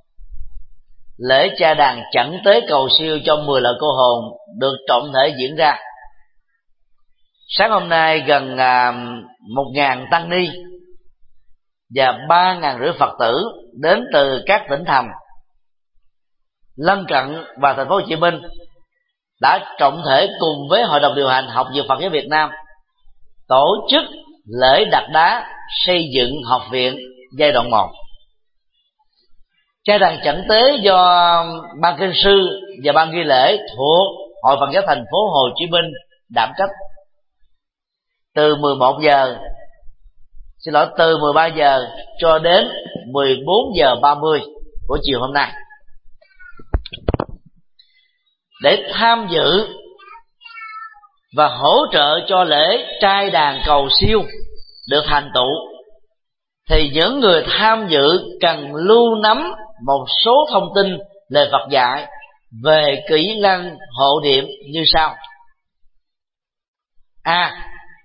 lễ cha đàn chẩn tế cầu siêu cho 10 loại cô hồn được trọng thể diễn ra. Sáng hôm nay gần 1.000 tăng ni và 3.500 Phật tử đến từ các tỉnh thành lân cận và thành phố Hồ Chí Minh đã trọng thể cùng với Hội đồng điều hành Học viện Phật giáo Việt Nam tổ chức lễ đặt đá xây dựng học viện giai đoạn 1. Cha đàn chẩn tế do ban kinh sư và ban ghi lễ thuộc Hội Phật giáo thành phố Hồ Chí Minh đảm trách. Từ 13 giờ cho đến 14:30 của chiều hôm nay, để tham dự và hỗ trợ cho lễ trai đàn cầu siêu được thành tựu, thì những người tham dự cần lưu nắm một số thông tin lời Phật dạy về kỹ năng hộ niệm như sau. A.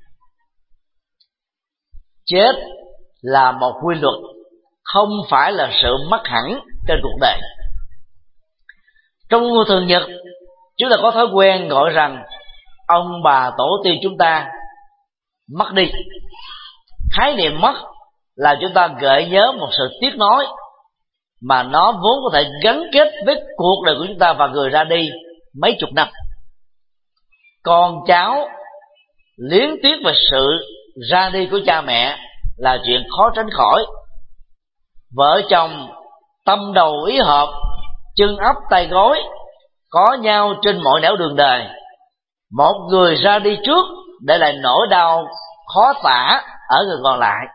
Chết là một quy luật, không phải là sự mất hẳn trên cuộc đời. Trong thường nhật, chúng ta có thói quen gọi rằng ông bà tổ tiên chúng ta mất đi. Khái niệm mất là chúng ta gợi nhớ một sự tiếc nối mà nó vốn có thể gắn kết với cuộc đời của chúng ta và người ra đi mấy chục năm. Con cháu luyến tiếc về sự ra đi của cha mẹ là chuyện khó tránh khỏi. Vợ chồng tâm đầu ý hợp, chân ấp tay gối, có nhau trên mọi nẻo đường đời. Một người ra đi trước để lại nỗi đau khó tả ở người còn lại.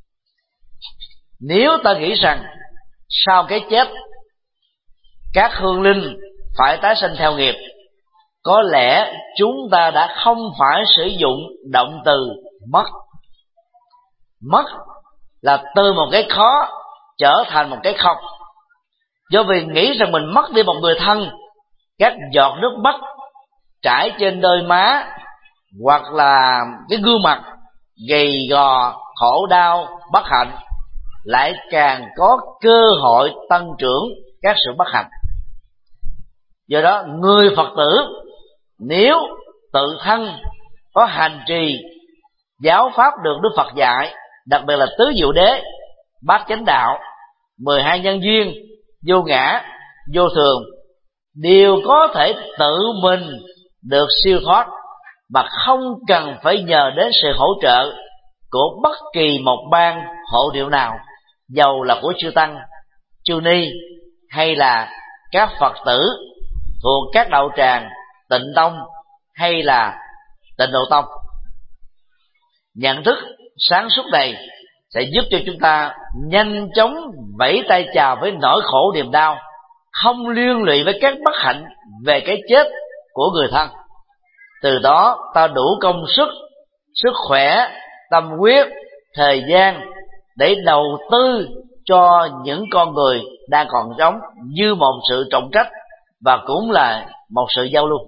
Nếu ta nghĩ rằng sau cái chết các hương linh phải tái sinh theo nghiệp, có lẽ chúng ta đã không phải sử dụng động từ mất. Mất là từ một cái khó trở thành một cái không. Do vì nghĩ rằng mình mất đi một người thân, các giọt nước mắt trải trên đôi má hoặc là cái gương mặt gầy gò, khổ đau, bất hạnh, lại càng có cơ hội tăng trưởng các sự bất hạnh. Do đó người Phật tử nếu tự thân có hành trì giáo pháp được Đức Phật dạy, đặc biệt là tứ diệu đế, bát chánh đạo, 12 nhân duyên, vô ngã, vô thường, đều có thể tự mình được siêu thoát mà không cần phải nhờ đến sự hỗ trợ của bất kỳ một ban hộ niệm nào, dầu là của chư tăng, chư ni hay là các Phật tử thuộc các đạo tràng Tịnh Tông hay là Tịnh Độ Tông. Nhận thức sáng suốt này sẽ giúp cho chúng ta nhanh chóng vẫy tay chào với nỗi khổ niềm đau, không liên lụy với các bất hạnh về cái chết của người thân. Từ đó ta đủ công sức, sức khỏe, tâm huyết, thời gian để đầu tư cho những con người đang còn sống như một sự trọng trách và cũng là một sự giao lưu.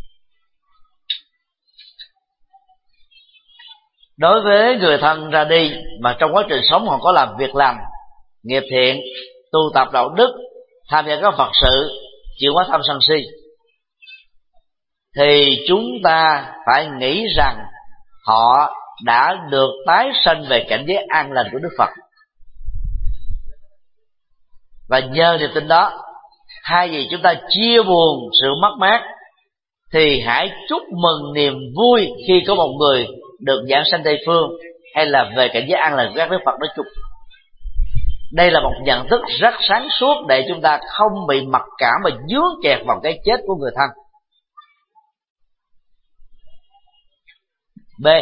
Đối với người thân ra đi mà trong quá trình sống họ có làm việc lành, nghiệp thiện, tu tập đạo đức, tham gia các Phật sự, chịu quá tham sân si, thì chúng ta phải nghĩ rằng họ đã được tái sanh về cảnh giới an lành của Đức Phật. Và nhờ niềm tin đó, thay vì chúng ta chia buồn sự mất mát, thì hãy chúc mừng niềm vui khi có một người được giảng sanh Tây Phương hay là về cảnh giới an lành của các Đức Phật nói chung. Đây là một nhận thức rất sáng suốt để chúng ta không bị mặc cảm và dướng kẹt vào cái chết của người thân. B.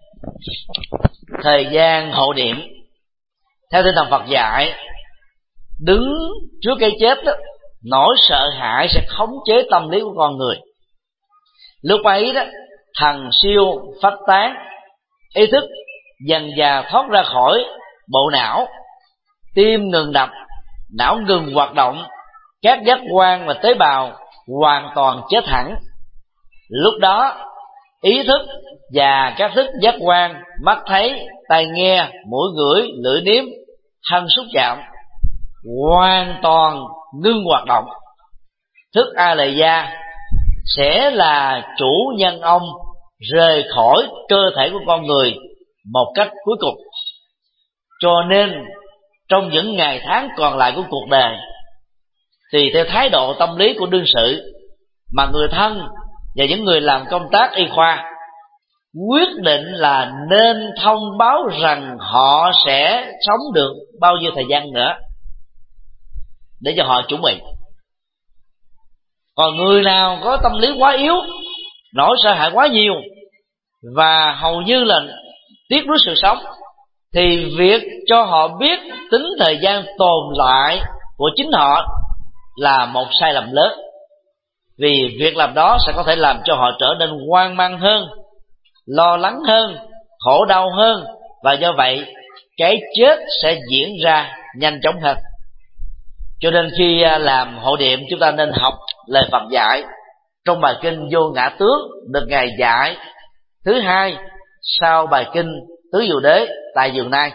Thời gian hộ niệm. Theo tinh thần Phật dạy, đứng trước cái chết đó, nỗi sợ hãi sẽ khống chế tâm lý của con người. Lúc ấy đó, thần siêu phách tán, ý thức dần dà thoát ra khỏi bộ não, tim ngừng đập, não ngừng hoạt động, các giác quan và tế bào hoàn toàn chết hẳn. Lúc đó ý thức và các thức giác quan, mắt thấy, tai nghe, mũi ngửi, lưỡi nếm, thân xúc chạm hoàn toàn ngưng hoạt động. Thức A Lệ Gia sẽ là chủ nhân ông rời khỏi cơ thể của con người một cách cuối cùng. Cho nên trong những ngày tháng còn lại của cuộc đời, thì theo thái độ tâm lý của đương sự mà người thân và những người làm công tác y khoa quyết định là nên thông báo rằng họ sẽ sống được bao nhiêu thời gian nữa để cho họ chuẩn bị. Còn người nào có tâm lý quá yếu, nỗi sợ hãi quá nhiều và hầu như là tiếc nuối sự sống, thì việc cho họ biết tính thời gian tồn lại của chính họ là một sai lầm lớn. Vì việc làm đó sẽ có thể làm cho họ trở nên hoang mang hơn, lo lắng hơn, khổ đau hơn, và do vậy cái chết sẽ diễn ra nhanh chóng hơn. Cho nên khi làm hộ niệm, chúng ta nên học lời Phật dạy trong bài kinh Vô Ngã Tướng được Ngài dạy thứ hai sau bài kinh Tứ Diệu Đế tại Giường Nai.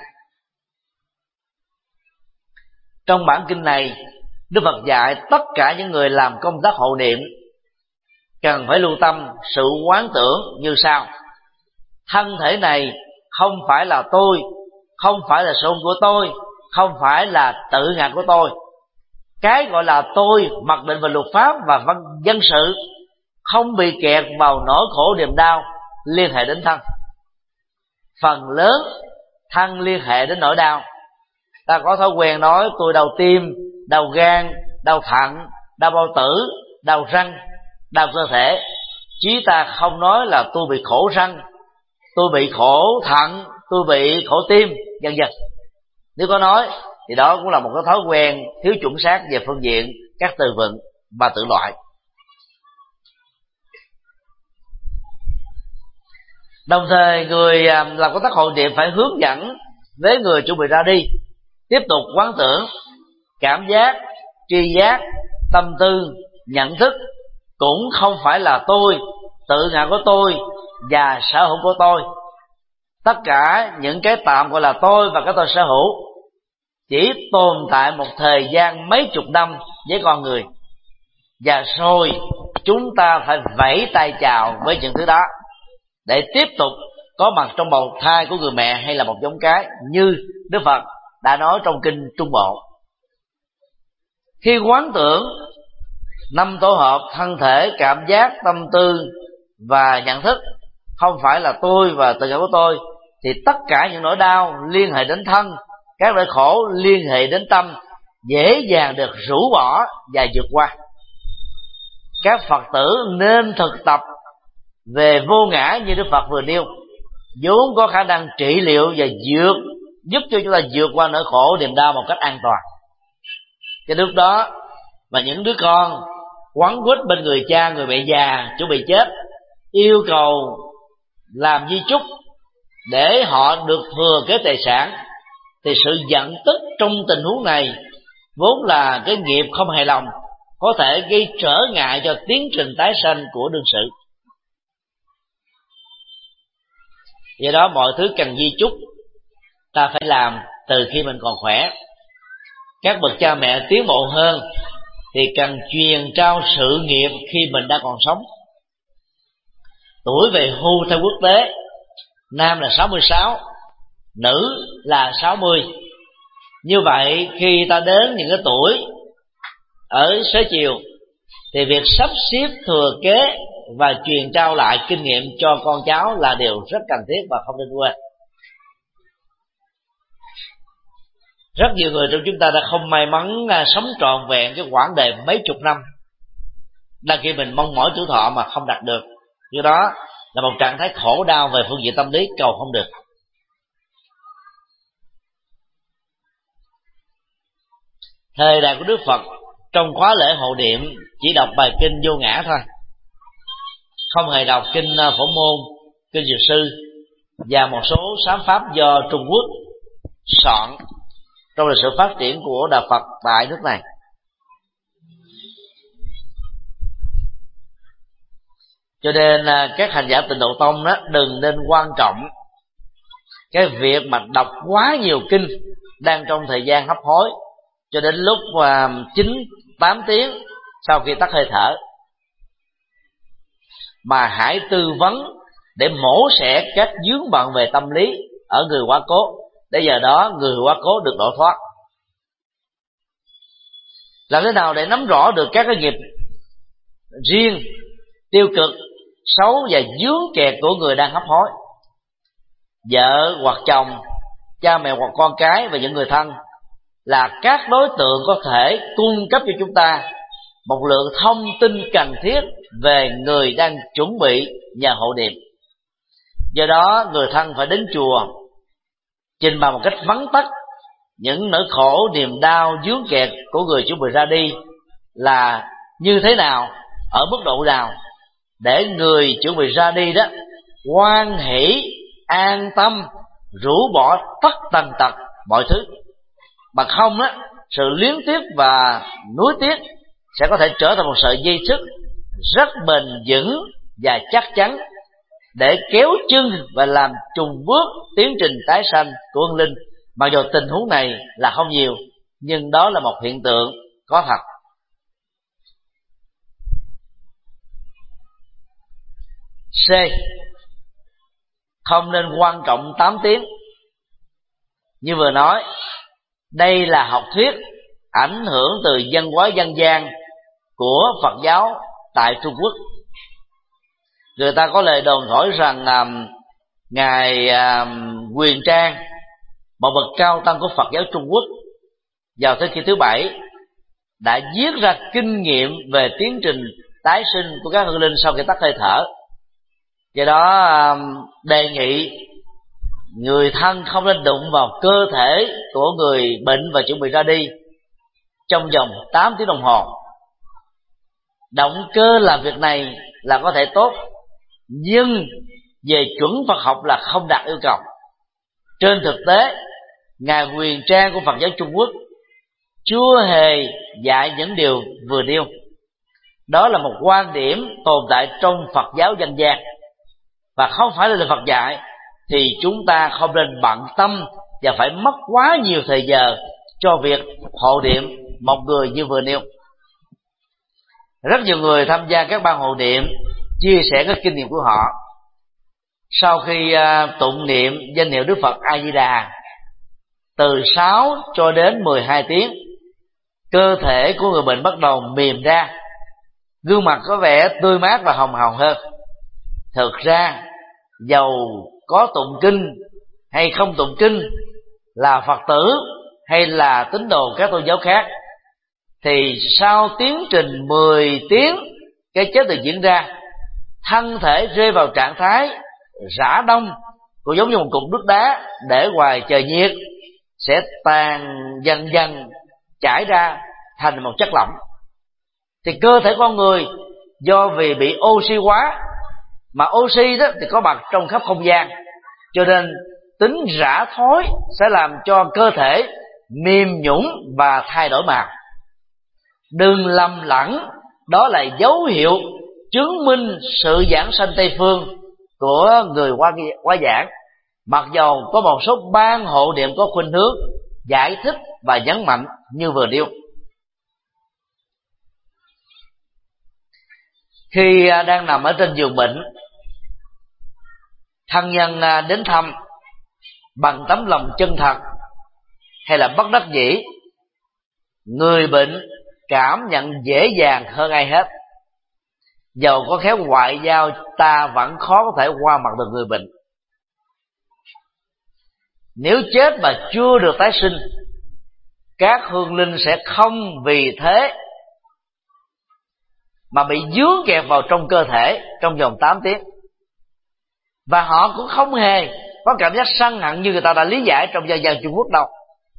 Trong bản kinh này, Đức Phật dạy tất cả những người làm công tác hộ niệm cần phải lưu tâm sự quán tưởng như sau: thân thể này không phải là tôi, không phải là sự của tôi, không phải là tự ngã của tôi. Cái gọi là tôi mặc định về luật pháp và dân sự không bị kẹt vào nỗi khổ niềm đau liên hệ đến thân. Phần lớn thân liên hệ đến nỗi đau. Ta có thói quen nói tôi đau tim, đau gan, đau thận, đau bao tử, đau răng, đau cơ thể. Chí ta không nói là tôi bị khổ răng, tôi bị khổ thận, tôi bị khổ tim, vân vân. Nếu có nói thì đó cũng là một cái thói quen thiếu chuẩn xác về phương diện các từ vựng và tự loại. Đồng thời người làm công tác hộ niệm phải hướng dẫn với người chuẩn bị ra đi tiếp tục quán tưởng cảm giác, tri giác, tâm tư, nhận thức cũng không phải là tôi, tự ngã của tôi và sở hữu của tôi. Tất cả những cái tạm gọi là tôi và cái tôi sở hữu chỉ tồn tại một thời gian mấy chục năm với con người, và rồi chúng ta phải vẫy tay chào với những thứ đó để tiếp tục có mặt trong bào thai của người mẹ hay là một giống cái, như Đức Phật đã nói trong kinh Trung Bộ. Khi quán tưởng năm tổ hợp thân thể, cảm giác, tâm tư và nhận thức không phải là tôi và tự ngã của tôi, thì tất cả những nỗi đau liên hệ đến thân, các nỗi khổ liên hệ đến tâm dễ dàng được rũ bỏ và vượt qua. Các Phật tử nên thực tập về vô ngã như Đức Phật vừa nêu, vốn có khả năng trị liệu và giúp cho chúng ta vượt qua nỗi khổ niềm đau một cách an toàn. Cái lúc đó mà những đứa con quấn quýt bên người cha người mẹ già chuẩn bị chết, yêu cầu làm di chúc để họ được thừa kế tài sản, thì sự giận tức trong tình huống này vốn là cái nghiệp không hài lòng, có thể gây trở ngại cho tiến trình tái sanh của đương sự. Do đó mọi thứ cần di chúc ta phải làm từ khi mình còn khỏe. Các bậc cha mẹ tiến bộ hơn thì cần truyền trao sự nghiệp khi mình đang còn sống. Tuổi về hưu theo quốc tế, nam là 66, nữ là 60. Như vậy khi ta đến những cái tuổi ở xế chiều thì việc sắp xếp thừa kế và truyền trao lại kinh nghiệm cho con cháu là điều rất cần thiết và không nên quên. Rất nhiều người trong chúng ta đã không may mắn sống trọn vẹn cái quãng đời mấy chục năm, đang khi mình mong mỏi tuổi thọ mà không đạt được. Do đó là một trạng thái khổ đau về phương diện tâm lý, cầu không được. Thời đại của Đức Phật, trong khóa lễ hộ niệm chỉ đọc bài kinh Vô Ngã thôi, không hề đọc kinh Phổ Môn, kinh Dược Sư và một số sám pháp do Trung Quốc soạn trong lịch sử phát triển của đạo Phật tại nước này. Cho nên các hành giả Tịnh Độ Tông đó đừng nên quan trọng cái việc mà đọc quá nhiều kinh đang trong thời gian hấp hối cho đến lúc 9-8 tiếng sau khi tắt hơi thở, mà hãy tư vấn để mổ xẻ các vướng bận về tâm lý ở người quá cố, để giờ đó người quá cố được độ thoát. Làm thế nào để nắm rõ được các cái nghiệp riêng, tiêu cực, xấu và vướng kẹt của người đang hấp hối? Vợ hoặc chồng, cha mẹ hoặc con cái và những người thân là các đối tượng có thể cung cấp cho chúng ta một lượng thông tin cần thiết về người đang chuẩn bị nhờ hộ niệm. Do đó người thân phải đến chùa trình bày một cách vắn tắt những nỗi khổ niềm đau vướng kẹt của người chuẩn bị ra đi là như thế nào, ở mức độ nào, để người chuẩn bị ra đi đó hoan hỷ, an tâm, rũ bỏ tất tần tật mọi thứ. Bằng không đó, sự luyến tiếc và nuối tiếc sẽ có thể trở thành một sợi dây xích rất bền vững và chắc chắn để kéo chân và làm trùng bước tiến trình tái sanh của hương linh. Mặc dù tình huống này là không nhiều, nhưng đó là một hiện tượng có thật. C. Không nên quan trọng 8 tiếng. Như vừa nói, đây là học thuyết ảnh hưởng từ văn hóa dân gian của Phật giáo tại Trung Quốc. Người ta có lời đồn thổi rằng Ngài Huyền Trang, một bậc cao tăng của Phật giáo Trung Quốc vào thế kỷ thứ 7, đã viết ra kinh nghiệm về tiến trình tái sinh của các hương linh sau khi tắt hơi thở. Do đó đề nghị người thân không nên đụng vào cơ thể của người bệnh và chuẩn bị ra đi trong vòng 8 tiếng đồng hồ. Động cơ làm việc này là có thể tốt, nhưng về chuẩn Phật học là không đạt yêu cầu. Trên thực tế, Ngài Huyền Trang của Phật giáo Trung Quốc chưa hề dạy những điều vừa nêu. Đó là một quan điểm tồn tại trong Phật giáo dân gian, và không phải là lời Phật dạy, thì chúng ta không nên bận tâm và phải mất quá nhiều thời giờ cho việc hộ niệm một người như vừa nêu. Rất nhiều người tham gia các ban hộ niệm chia sẻ các kinh nghiệm của họ. Sau khi tụng niệm danh hiệu Đức Phật A Di Đà từ 6 cho đến 12 tiếng, cơ thể của người bệnh bắt đầu mềm ra, gương mặt có vẻ tươi mát và hồng hào hơn. Thực ra dầu có tụng kinh hay không tụng kinh là Phật tử hay là tín đồ các tôn giáo khác, thì sau tiến trình 10 tiếng cái chết được diễn ra, thân thể rơi vào trạng thái rã đông, cũng giống như một cục nước đá để ngoài trời nhiệt, sẽ tàn dần dần chảy ra thành một chất lỏng. Thì cơ thể con người do vì bị oxy hóa, mà oxy đó thì có mặt trong khắp không gian, cho nên tính rã thối sẽ làm cho cơ thể mềm nhũn và thay đổi màu. Đừng lầm lẫn đó là dấu hiệu chứng minh sự giảng sanh Tây phương của người hóa giảng, mặc dầu có một số ban hộ niệm có khuynh hướng giải thích và nhấn mạnh như vừa nêu. Khi đang nằm ở trên giường bệnh, thân nhân đến thăm bằng tấm lòng chân thật hay là bất đắc dĩ, người bệnh cảm nhận dễ dàng hơn ai hết. Dầu có khéo ngoại giao, ta vẫn khó có thể qua mặt được người bệnh. Nếu chết mà chưa được tái sinh, các hương linh sẽ không vì thế mà bị dướng kẹt vào trong cơ thể trong vòng 8 tiếng. Và họ cũng không hề có cảm giác sân hận như người ta đã lý giải trong dân gian Trung Quốc đâu.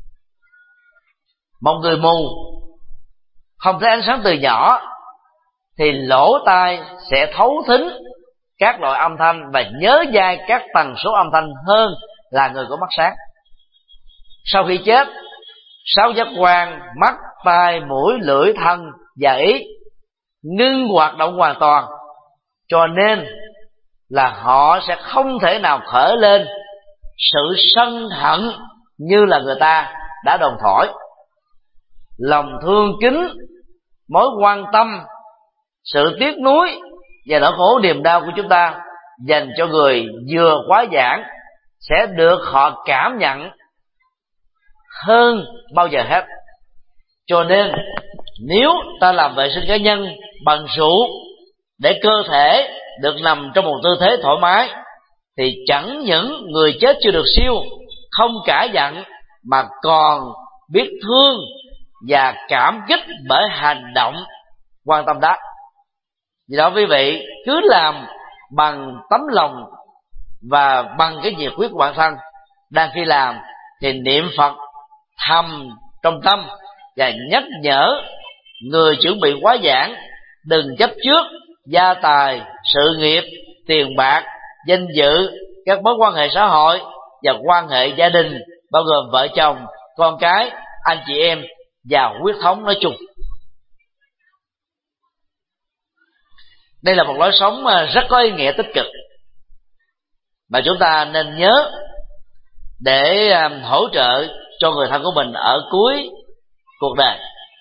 Một người mù không thấy ánh sáng từ nhỏ thì lỗ tai sẽ thấu thính các loại âm thanh và nhớ dai các tần số âm thanh hơn là người có mắt sáng. Sau khi chết, 6 giác quan mắt, tai, mũi, lưỡi, thân và ý ngưng hoạt động hoàn toàn, cho nên là họ sẽ không thể nào khởi lên sự sân hận như là người ta đã đồn thổi. Lòng thương kính, mối quan tâm, sự tiếc nuối và nỗi khổ niềm đau của chúng ta dành cho người vừa quá giảng sẽ được họ cảm nhận hơn bao giờ hết. Cho nên nếu ta làm vệ sinh cá nhân bằng rượu để cơ thể được nằm trong một tư thế thoải mái, thì chẳng những người chết chưa được siêu, không cả giận, mà còn biết thương và cảm kích bởi hành động quan tâm đó. Vì đó quý vị cứ làm bằng tấm lòng và bằng cái nhiệt huyết của bản thân. Đang khi làm thì niệm Phật thầm trong tâm và nhắc nhở người chuẩn bị hóa giảng đừng chấp trước gia tài, sự nghiệp, tiền bạc, danh dự, các mối quan hệ xã hội và quan hệ gia đình, bao gồm vợ chồng, con cái, anh chị em và huyết thống nói chung. Đây là một lối sống rất có ý nghĩa tích cực mà chúng ta nên nhớ để hỗ trợ cho người thân của mình ở cuối cuộc đời.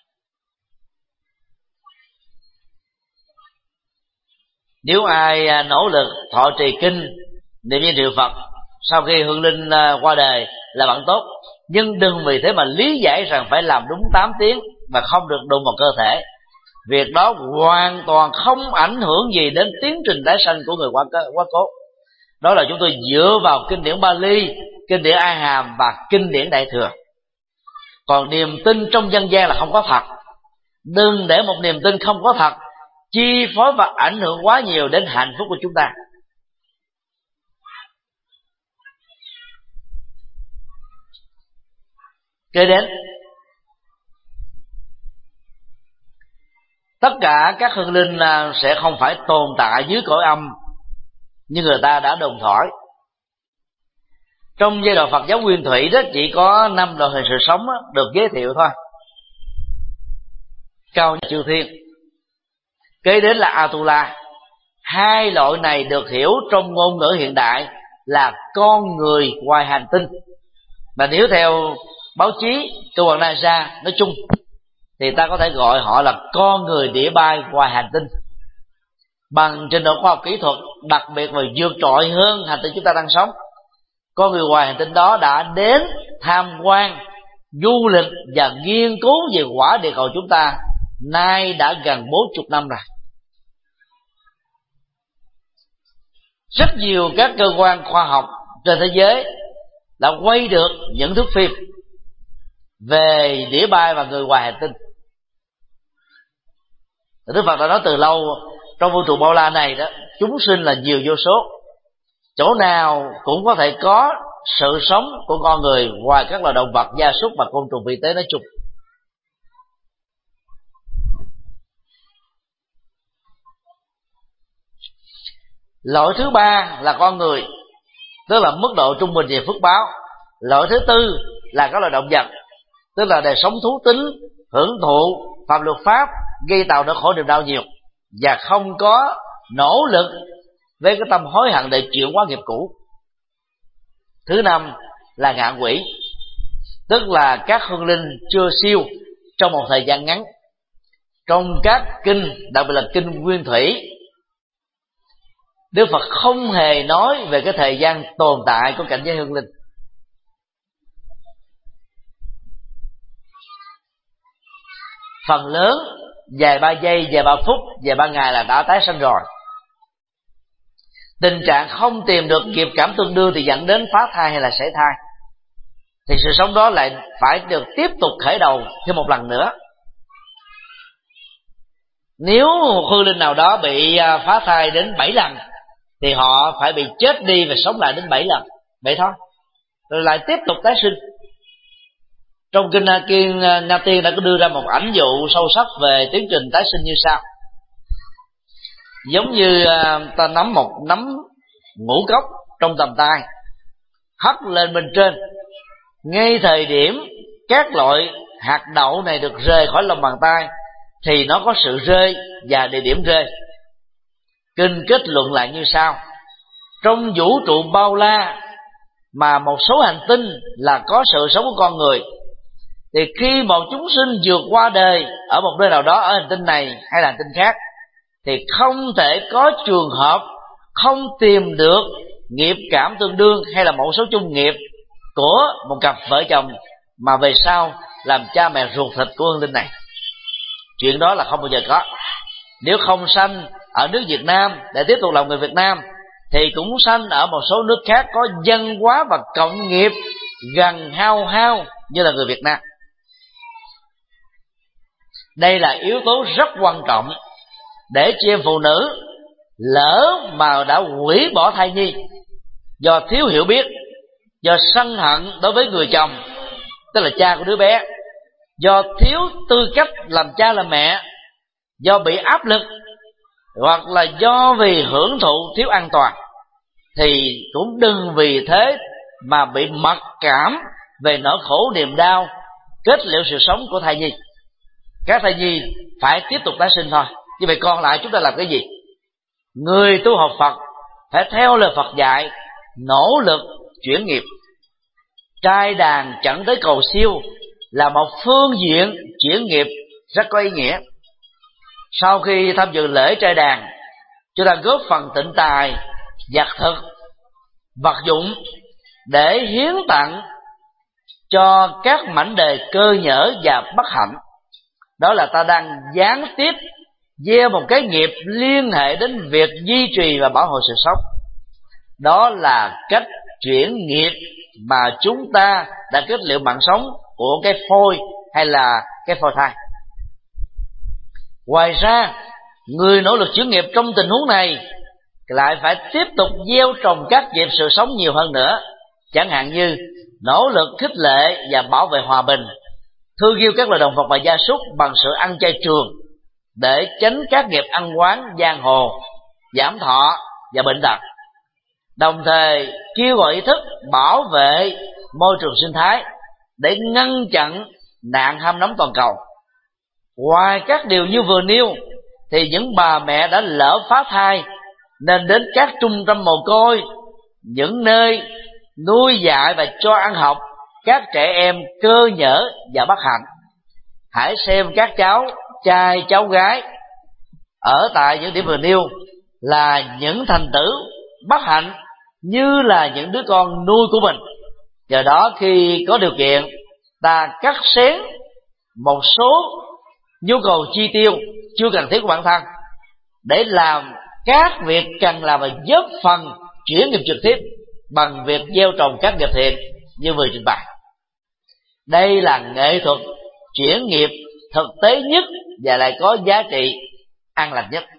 Nếu ai nỗ lực thọ trì kinh, niệm danh hiệu Phật sau khi hương linh qua đời là bạn tốt, nhưng đừng vì thế mà lý giải rằng phải làm đúng 8 tiếng và không được đụng vào cơ thể. Việc đó hoàn toàn không ảnh hưởng gì đến tiến trình tái sanh của người quá cố. Đó là chúng tôi dựa vào kinh điển Bali, kinh điển A Hàm và kinh điển Đại Thừa. Còn niềm tin trong dân gian là không có thật. Đừng để một niềm tin không có thật chi phối và ảnh hưởng quá nhiều đến hạnh phúc của chúng ta. Kế đến, tất cả các hương linh sẽ không phải tồn tại dưới cõi âm như người ta đã đồn thổi. Trong giai đoạn Phật giáo Nguyên Thủy đó, chỉ có 5 loại hình sự sống được giới thiệu thôi. Cao nhất chư thiên, kế đến là Atula. 2 loại này được hiểu trong ngôn ngữ hiện đại là con người ngoài hành tinh. Và nếu theo báo chí, cơ quan NASA nói chung thì ta có thể gọi họ là con người đĩa bay ngoài hành tinh. Bằng trình độ khoa học kỹ thuật đặc biệt và vượt trội hơn hành tinh chúng ta đang sống, con người ngoài hành tinh đó đã đến tham quan, du lịch và nghiên cứu về quả địa cầu chúng ta nay đã gần 40 năm rồi. Rất nhiều các cơ quan khoa học trên thế giới đã quay được những thước phim về đĩa bay và người ngoài hành tinh. Đức Phật đã nói từ lâu, trong vũ trụ bao la này đó, chúng sinh là nhiều vô số, chỗ nào cũng có thể có sự sống của con người ngoài các loài động vật, gia súc và côn trùng vi tế nói chung. Loại thứ ba là con người, tức là mức độ trung bình về phước báo. Loại thứ tư là các loài động vật, tức là đời sống thú tính, hưởng thụ phạm luật pháp, gây tạo nỗi khổ niềm đau nhiều và không có nỗ lực với cái tâm hối hận để chuyển hóa nghiệp cũ. Thứ năm là ngạ quỷ, tức là các hương linh chưa siêu trong một thời gian ngắn. Trong các kinh, đặc biệt là kinh Nguyên Thủy, Đức Phật không hề nói về cái thời gian tồn tại của cảnh giới hương linh. Phần lớn vài ba giây, vài ba phút, vài ba ngày là đã tái sanh rồi. Tình trạng không tìm được nghiệp cảm tương đương thì dẫn đến phá thai hay là sảy thai, thì sự sống đó lại phải được tiếp tục khởi đầu thêm một lần nữa. Nếu hương linh nào đó bị phá thai đến 7 lần thì họ phải bị chết đi và sống lại đến 7 lần. Vậy thôi, rồi lại tiếp tục tái sinh. Trong kinh Na Tiên đã có đưa ra một ảnh dụ sâu sắc về tiến trình tái sinh như sau. Giống như ta nắm một nắm ngũ cốc trong tầm tay, hất lên bên trên, ngay thời điểm các loại hạt đậu này được rơi khỏi lòng bàn tay thì nó có sự rơi và địa điểm rơi. Kinh kết luận lại như sau: trong vũ trụ bao la mà một số hành tinh là có sự sống của con người, thì khi một chúng sinh vượt qua đời ở một nơi nào đó ở hành tinh này hay là hành tinh khác, thì không thể có trường hợp không tìm được nghiệp cảm tương đương hay là mẫu số chung nghiệp của một cặp vợ chồng mà về sau làm cha mẹ ruột thịt của hương linh này. Chuyện đó là không bao giờ có. Nếu không sanh ở nước Việt Nam để tiếp tục làm người Việt Nam, thì cũng sanh ở một số nước khác có văn hóa và cộng nghiệp gần hao như là người Việt Nam. Đây là yếu tố rất quan trọng để chị em phụ nữ lỡ mà đã hủy bỏ thai nhi do thiếu hiểu biết, do sân hận đối với người chồng, tức là cha của đứa bé, do thiếu tư cách làm cha làm mẹ, do bị áp lực, hoặc là do vì hưởng thụ thiếu an toàn, thì cũng đừng vì thế mà bị mặc cảm về nỗi khổ niềm đau kết liễu sự sống của thai nhi. Các thai nhi phải tiếp tục tái sinh thôi. Như vậy còn lại chúng ta làm cái gì? Người tu học Phật phải theo lời Phật dạy, nỗ lực chuyển nghiệp. Trai đàn chẳng tới cầu siêu là một phương diện chuyển nghiệp rất có ý nghĩa. Sau khi tham dự lễ trai đàn, chúng ta góp phần tịnh tài, vật thực, vật dụng để hiến tặng cho các mảnh đời cơ nhỡ và bất hạnh. Đó là ta đang gián tiếp gieo một cái nghiệp liên hệ đến việc duy trì và bảo hộ sự sống. Đó là cách chuyển nghiệp mà chúng ta đã kết liễu mạng sống của cái phôi hay là cái phôi thai. Ngoài ra, người nỗ lực chuyển nghiệp trong tình huống này lại phải tiếp tục gieo trồng các nghiệp sự sống nhiều hơn nữa. Chẳng hạn như nỗ lực khích lệ và bảo vệ hòa bình, thương yêu các loài động vật và gia súc bằng sự ăn chay trường để tránh các nghiệp ăn quán giang hồ, giảm thọ và bệnh tật. Đồng thời kêu gọi ý thức bảo vệ môi trường sinh thái để ngăn chặn nạn ham nóng toàn cầu. Ngoài các điều như vừa nêu, thì những bà mẹ đã lỡ phá thai nên đến các trung tâm mồ côi, những nơi nuôi dạy và cho ăn học các trẻ em cơ nhỡ và bất hạnh. Hãy xem các cháu trai cháu gái ở tại những điểm vừa nêu là những thành tử bất hạnh như là những đứa con nuôi của mình. Do đó khi có điều kiện, ta cắt xén một số nhu cầu chi tiêu chưa cần thiết của bản thân để làm các việc cần làm và góp phần chuyển nghiệp trực tiếp bằng việc gieo trồng các nghiệp thiện như vừa trình bày. Đây là nghệ thuật chuyển nghiệp thực tế nhất và lại có giá trị an lành nhất.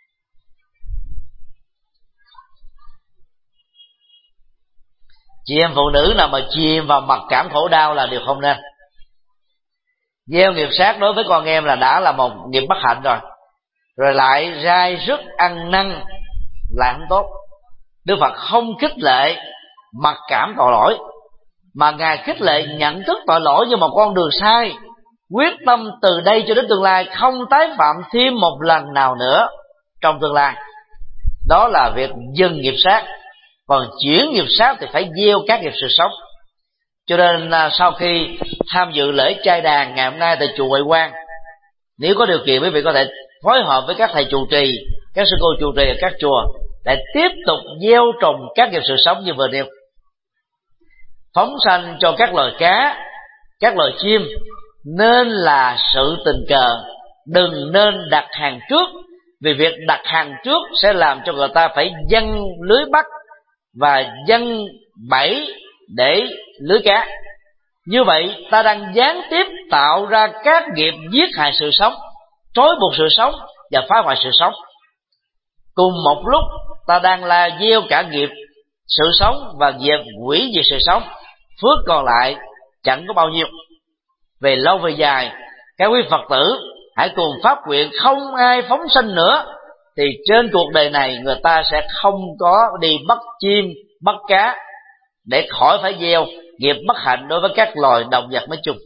Chị em phụ nữ nào mà chìm vào mặc cảm khổ đau là điều không nên. Gieo nghiệp sát đối với con em là đã là một nghiệp bất hạnh rồi, rồi lại rai rứt ăn năn là không tốt. Đức Phật không khích lệ mặc cảm tội lỗi, mà Ngài khích lệ nhận thức tội lỗi như một con đường sai, quyết tâm từ đây cho đến tương lai không tái phạm thêm một lần nào nữa trong tương lai. Đó là việc dừng nghiệp sát. Còn chuyển nghiệp sát thì phải gieo các nghiệp sự sống. Cho nên sau khi tham dự lễ trai đàn ngày hôm nay tại chùa Huệ Quang, nếu có điều kiện quý vị có thể phối hợp với các thầy trụ trì, các sư cô trụ trì ở các chùa để tiếp tục gieo trồng các nghiệp sự sống như vừa nêu. Phóng sanh cho các loài cá, các loài chim nên là sự tình cờ, đừng nên đặt hàng trước, vì việc đặt hàng trước sẽ làm cho người ta phải giăng lưới bắt và giăng bẫy để lưới cá. Như vậy ta đang gián tiếp tạo ra các nghiệp giết hại sự sống, trói buộc sự sống và phá hoại sự sống. Cùng một lúc ta đang là gieo cả nghiệp sự sống và nghiệp hủy diệt sự sống, phước còn lại chẳng có bao nhiêu. Về lâu về dài, các quý Phật tử hãy cùng phát nguyện không ai phóng sanh nữa, thì trên cuộc đời này người ta sẽ không có đi bắt chim, bắt cá, để khỏi phải gieo nghiệp bất hạnh đối với các loài động vật nói chung.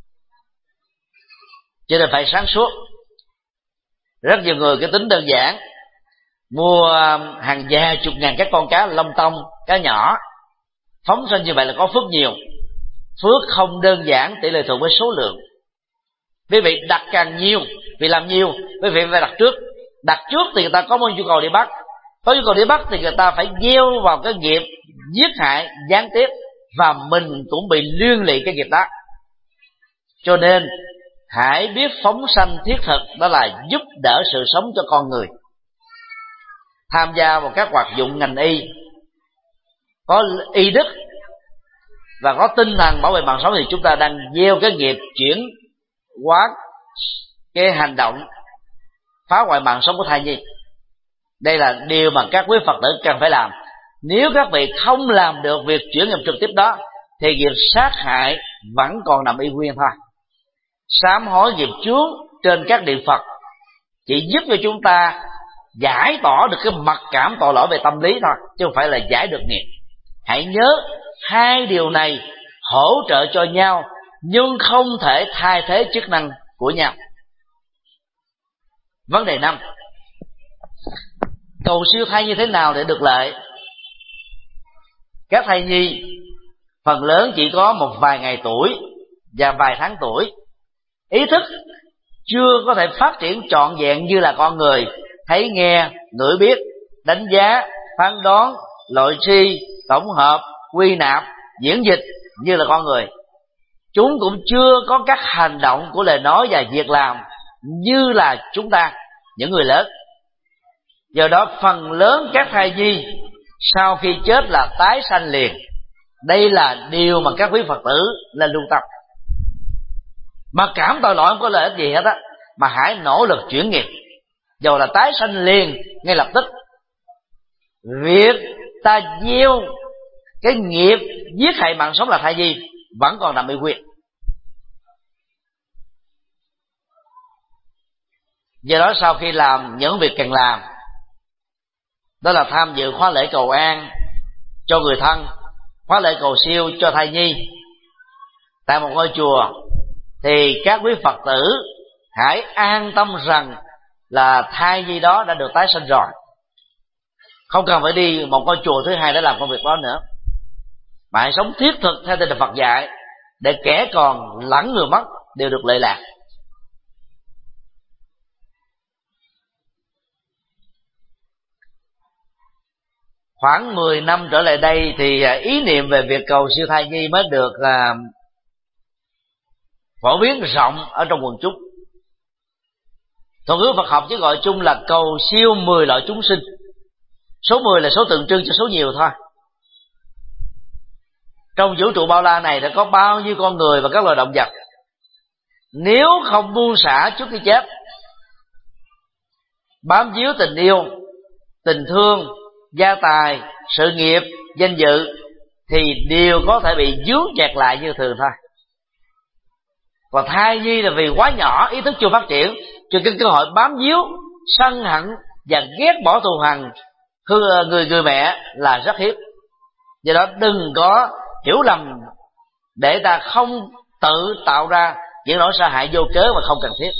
Cho nên phải sáng suốt. Rất nhiều người cái tính đơn giản, mua hàng vài chục ngàn các con cá lông tông, cá nhỏ, phóng sinh như vậy là có phước nhiều. Phước không đơn giản tỷ lệ thuận với số lượng. Quý vị đặt càng nhiều, vì làm nhiều, quý vị phải đặt trước. Đặt trước thì người ta có một nhu cầu đi bắt, có nhu cầu đi bắt thì người ta phải gieo vào cái nghiệp giết hại gián tiếp, và mình cũng bị liên lụy cái nghiệp đó. Cho nên hãy biết phóng sanh thiết thực, đó là giúp đỡ sự sống cho con người. Tham gia vào các hoạt dụng ngành y, có y đức và có tinh thần bảo vệ mạng sống, thì chúng ta đang gieo cái nghiệp chuyển hóa cái hành động phá hoại mạng sống của thai nhi. Đây là điều mà các quý Phật tử cần phải làm. Nếu các vị không làm được việc chuyển nghiệp trực tiếp đó, thì nghiệp sát hại vẫn còn nằm y nguyên thôi. Sám hối nghiệp chướng trên các điện Phật chỉ giúp cho chúng ta giải tỏa được cái mặc cảm tội lỗi về tâm lý thôi, chứ không phải là giải được nghiệp. Hãy nhớ hai điều này hỗ trợ cho nhau, nhưng không thể thay thế chức năng của nhau. Vấn đề 5: cầu siêu thai như thế nào để được lợi? Các thai nhi phần lớn chỉ có một vài ngày tuổi và vài tháng tuổi, ý thức chưa có thể phát triển trọn vẹn như là con người, thấy nghe, ngửi biết, đánh giá, phán đoán, loại suy, tổng hợp, quy nạp, diễn dịch như là con người. Chúng cũng chưa có các hành động của lời nói và việc làm như là chúng ta, những người lớn. Do đó phần lớn các thai nhi sau khi chết là tái sanh liền. Đây là điều mà các quý Phật tử nên lưu tâm. Mà cảm tội lỗi không có lợi ích gì hết á, mà hãy nỗ lực chuyển nghiệp, dù là tái sanh liền ngay lập tức. Việc ta gieo cái nghiệp giết hại mạng sống là thai nhi vẫn còn nằm y nguyên. Do đó sau khi làm những việc cần làm, đó là tham dự khóa lễ cầu an cho người thân, khóa lễ cầu siêu cho thai nhi tại một ngôi chùa, thì các quý Phật tử hãy an tâm rằng là thai nhi đó đã được tái sinh rồi, không cần phải đi một ngôi chùa thứ hai để làm công việc đó nữa, mà hãy sống thiết thực theo tinh thần Phật dạy, để kẻ còn lẫn người mất đều được lợi lạc. Khoảng 10 năm trở lại đây thì ý niệm về việc cầu siêu thai nhi mới được phổ biến rộng ở trong quần chúng. Thuật ngữ Phật học chỉ gọi chung là cầu siêu 10 loại chúng sinh. Số 10 là số tượng trưng cho số nhiều thôi. trong vũ trụ bao la này đã có bao nhiêu con người và các loài động vật. Nếu không buông xả trước khi chết, bám víu tình yêu, tình thương, gia tài, sự nghiệp, danh dự, thì đều có thể bị dướng kẹt lại như thường thôi. Còn thai nhi là vì quá nhỏ, ý thức chưa phát triển, cho nên cơ hội bám víu, sân hận và ghét bỏ thù hằn người mẹ là rất hiếm. Do đó đừng có hiểu lầm để ta không tự tạo ra những nỗi sợ hãi vô cớ và không cần thiết.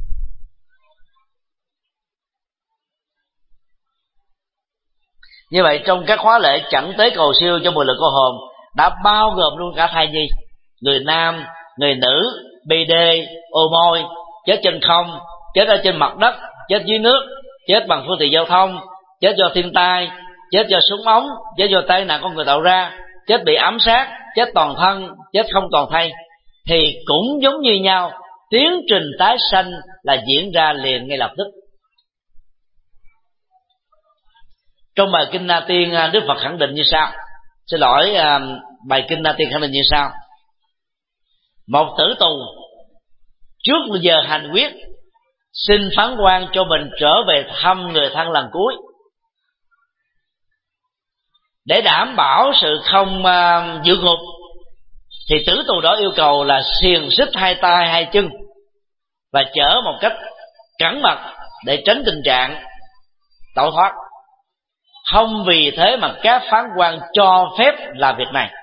Như vậy trong các khóa lễ chẳng tế cầu siêu cho 10 lực cô hồn đã bao gồm luôn cả thai nhi, người nam, người nữ, BD, ô môi, chết trên không, chết ở trên mặt đất, chết dưới nước, chết bằng phương tiện giao thông, chết do thiên tai, chết do súng ống, chết do tai nạn con người tạo ra, chết bị ám sát, chết toàn thân, chết không toàn thây, thì cũng giống như nhau, tiến trình tái sanh là diễn ra liền ngay lập tức. Trong bài Kinh Na Tiên, Đức Phật khẳng định như sau. Bài Kinh Na Tiên khẳng định như sau: một tử tù trước giờ hành quyết xin phán quan cho mình trở về thăm người thân lần cuối, để đảm bảo sự không vượt ngục, thì tử tù đó yêu cầu là xiềng xích hai tay hai chân và chở một cách cẩn mật để tránh tình trạng tẩu thoát. Không vì thế mà các phán quan cho phép làm việc này.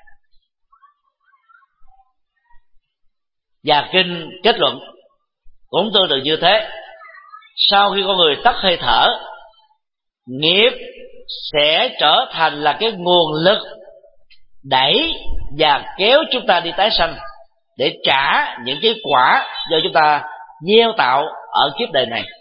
Và kinh kết luận cũng tương tự như thế. Sau khi con người tắt hơi thở, nghiệp sẽ trở thành là cái nguồn lực đẩy và kéo chúng ta đi tái sanh, để trả những cái quả do chúng ta gieo tạo ở kiếp đời này.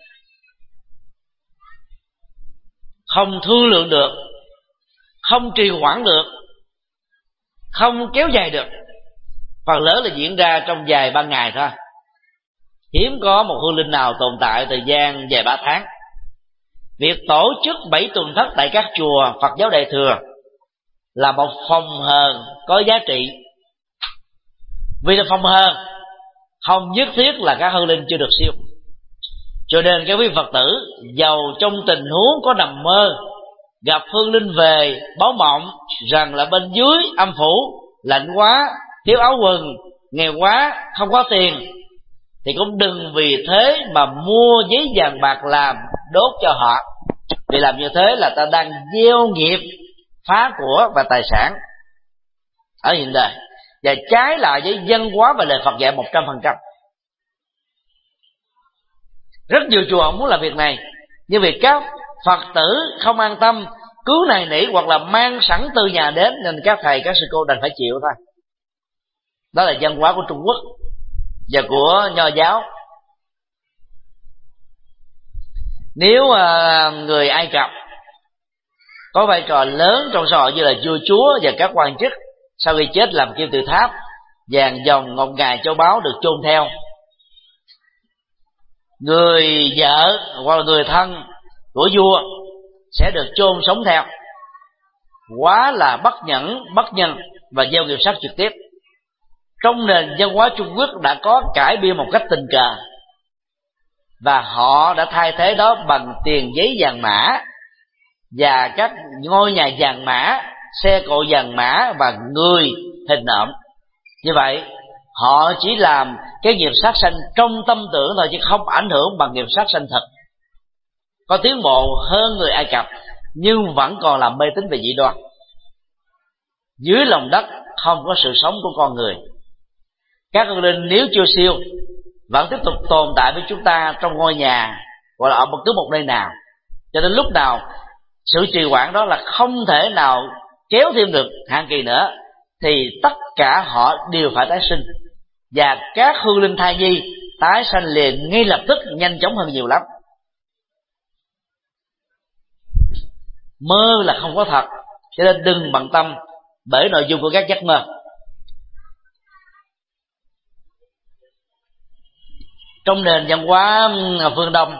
Không thương lượng được, không trì hoãn được, không kéo dài được. Phần lớn là diễn ra trong vài ba ngày thôi. Hiếm có một hương linh nào tồn tại thời gian vài ba tháng. Việc tổ chức 7 tuần thất tại các chùa Phật giáo Đại thừa là một phòng hờ có giá trị. Vì là phòng hờ, không nhất thiết là các hương linh chưa được siêu. Cho nên các quý Phật tử dầu trong tình huống có nằm mơ, gặp hương linh về báo mộng rằng là bên dưới âm phủ lạnh quá, thiếu áo quần, nghèo quá, không có tiền, thì cũng đừng vì thế mà mua giấy vàng bạc làm đốt cho họ. Vì làm như thế là ta đang gieo nghiệp phá của và tài sản ở hiện đời, và trái lại với văn hóa và lời Phật dạy 100%. Rất nhiều chùa không muốn làm việc này, nhưng vì các Phật tử không an tâm, cứu này nỉ hoặc là mang sẵn từ nhà đến, nên các thầy các sư cô đành phải chịu thôi. Đó là văn hóa của Trung Quốc và của Nho giáo. Nếu người Ai Cập có vai trò lớn trong xã hội như là vua chúa và các quan chức, sau khi chết làm kim tự tháp, vàng dòng ngọc ngà châu báu được chôn theo, người vợ hoặc là người thân của vua sẽ được chôn sống theo. Quá là bất nhẫn, bất nhân và gieo nghiệp sát trực tiếp. Trong nền văn hóa Trung Quốc đã có cải biên một cách tình cờ, và họ đã thay thế đó bằng tiền giấy vàng mã và các ngôi nhà vàng mã, xe cộ vàng mã và người hình nộm. Như vậy họ chỉ làm cái nghiệp sát sanh trong tâm tưởng thôi, chứ không ảnh hưởng bằng nghiệp sát sanh thật. Có tiến bộ hơn người Ai Cập, nhưng vẫn còn làm mê tín về dị đoan. Dưới lòng đất không có sự sống của con người. Các hương linh nếu chưa siêu vẫn tiếp tục tồn tại với chúng ta trong ngôi nhà hoặc là ở bất cứ một nơi nào, cho đến lúc nào sự trì hoãn đó là không thể nào kéo thêm được hạn kỳ nữa, thì tất cả họ đều phải tái sinh. Và các hương linh thai nhi tái sanh liền ngay lập tức, nhanh chóng hơn nhiều lắm. Mơ là không có thật, cho nên đừng bận tâm bởi nội dung của các giấc mơ. Trong nền văn hóa phương Đông,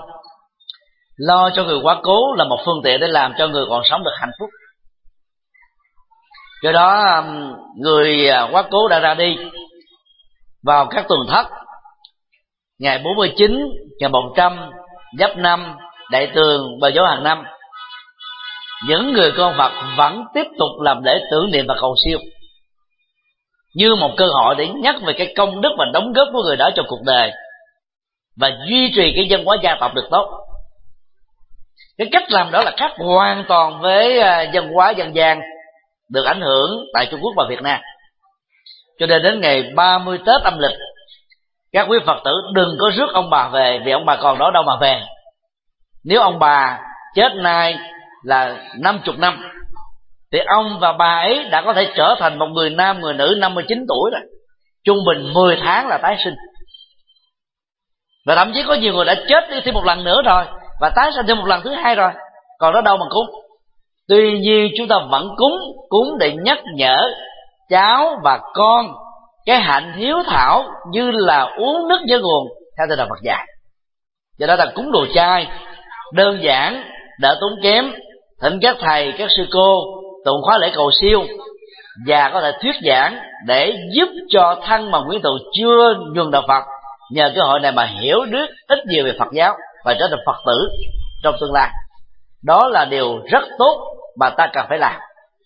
lo cho người quá cố là một phương tiện để làm cho người còn sống được hạnh phúc. Do đó người quá cố đã ra đi vào các tuần thất, ngày 49, ngày 100, Giáp Năm, Đại Tường, Bà Dỗ hàng năm. Những người con Phật vẫn tiếp tục làm lễ tưởng niệm và cầu siêu như một cơ hội để nhắc về cái công đức và đóng góp của người đó trong cuộc đời, và duy trì cái văn hóa gia tộc được tốt. Cái cách làm đó là khác hoàn toàn với văn hóa dân gian được ảnh hưởng tại Trung Quốc và Việt Nam. Cho nên đến ngày 30 Tết âm lịch, các quý Phật tử đừng có rước ông bà về, vì ông bà còn đó đâu mà về. Nếu ông bà chết nay là 50 năm, thì ông và bà ấy đã có thể trở thành một người nam, người nữ 59 tuổi rồi, trung bình 10 tháng là tái sinh. Và thậm chí có nhiều người đã chết đi thêm một lần nữa rồi, và tái sinh thêm một lần thứ hai rồi, còn đó đâu mà cúng. Tuy nhiên chúng ta vẫn cúng để nhắc nhở cháu và con cái hạnh hiếu thảo như là uống nước nhớ nguồn theo tinh thần Phật dạy. Do đó là cúng đồ chay đơn giản, đỡ tốn kém, thỉnh các thầy, các sư cô tụng khóa lễ cầu siêu, và có thể thuyết giảng để giúp cho thân mà quyến tụ chưa nhuần đạo Phật nhờ cơ hội này mà hiểu được ít nhiều về Phật giáo và trở thành Phật tử trong tương lai. Đó là điều rất tốt mà ta cần phải làm.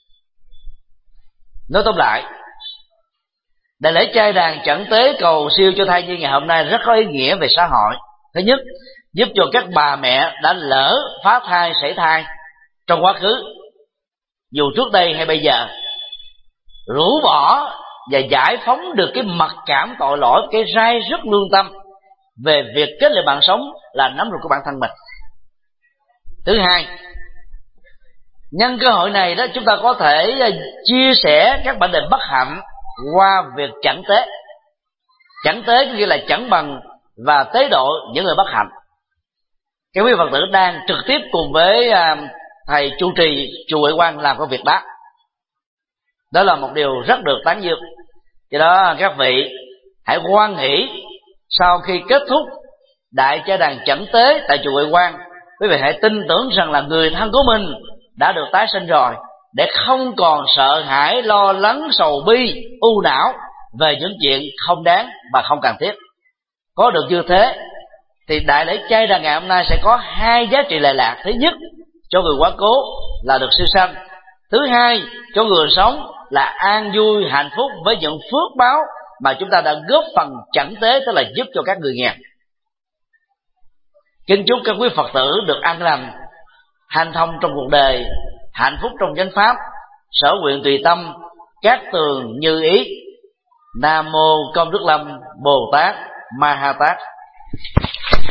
Nói tóm lại, đại lễ trai đàn chẩn tế cầu siêu cho thai nhi ngày hôm nay rất có ý nghĩa về xã hội. Thứ nhất, giúp cho các bà mẹ đã lỡ phá thai, sảy thai trong quá khứ, dù trước đây hay bây giờ, rũ bỏ và giải phóng được cái mặc cảm tội lỗi, cái rai rứt lương tâm về việc kết liễu mạng sống là nắm ruột của bản thân mình. Thứ hai, nhân cơ hội này đó, chúng ta có thể chia sẻ các bệnh định bất hạnh qua việc chẩn tế. Chẩn tế có nghĩa là chẩn bằng và tế độ những người bất hạnh. Các quý Phật tử đang trực tiếp cùng với thầy trụ trì chùa Huệ Quang làm công việc đó. Đó là một điều rất được tán dương. Do đó các vị hãy hoan hỷ sau khi kết thúc đại trai đàn chẩn tế tại chùa Huệ Quang, quý vị hãy tin tưởng rằng là người thân của mình đã được tái sinh rồi, để không còn sợ hãi, lo lắng, sầu bi, u não về những chuyện không đáng và không cần thiết. Có được như thế thì đại lễ trai đàn ngày hôm nay sẽ có hai giá trị lệ lạc. Thứ nhất, cho người quá cố là được siêu sanh. Thứ hai, cho người sống là an vui, hạnh phúc với những phước báo mà chúng ta đã góp phần chẩn tế, tức là giúp cho các người nghèo. Kính chúc các quý Phật tử được an lành, hanh thông trong cuộc đời, hạnh phúc trong chánh pháp, sở nguyện tùy tâm, cát tường như ý. Nam mô Công Đức Lâm Bồ Tát Ma Ha Tát.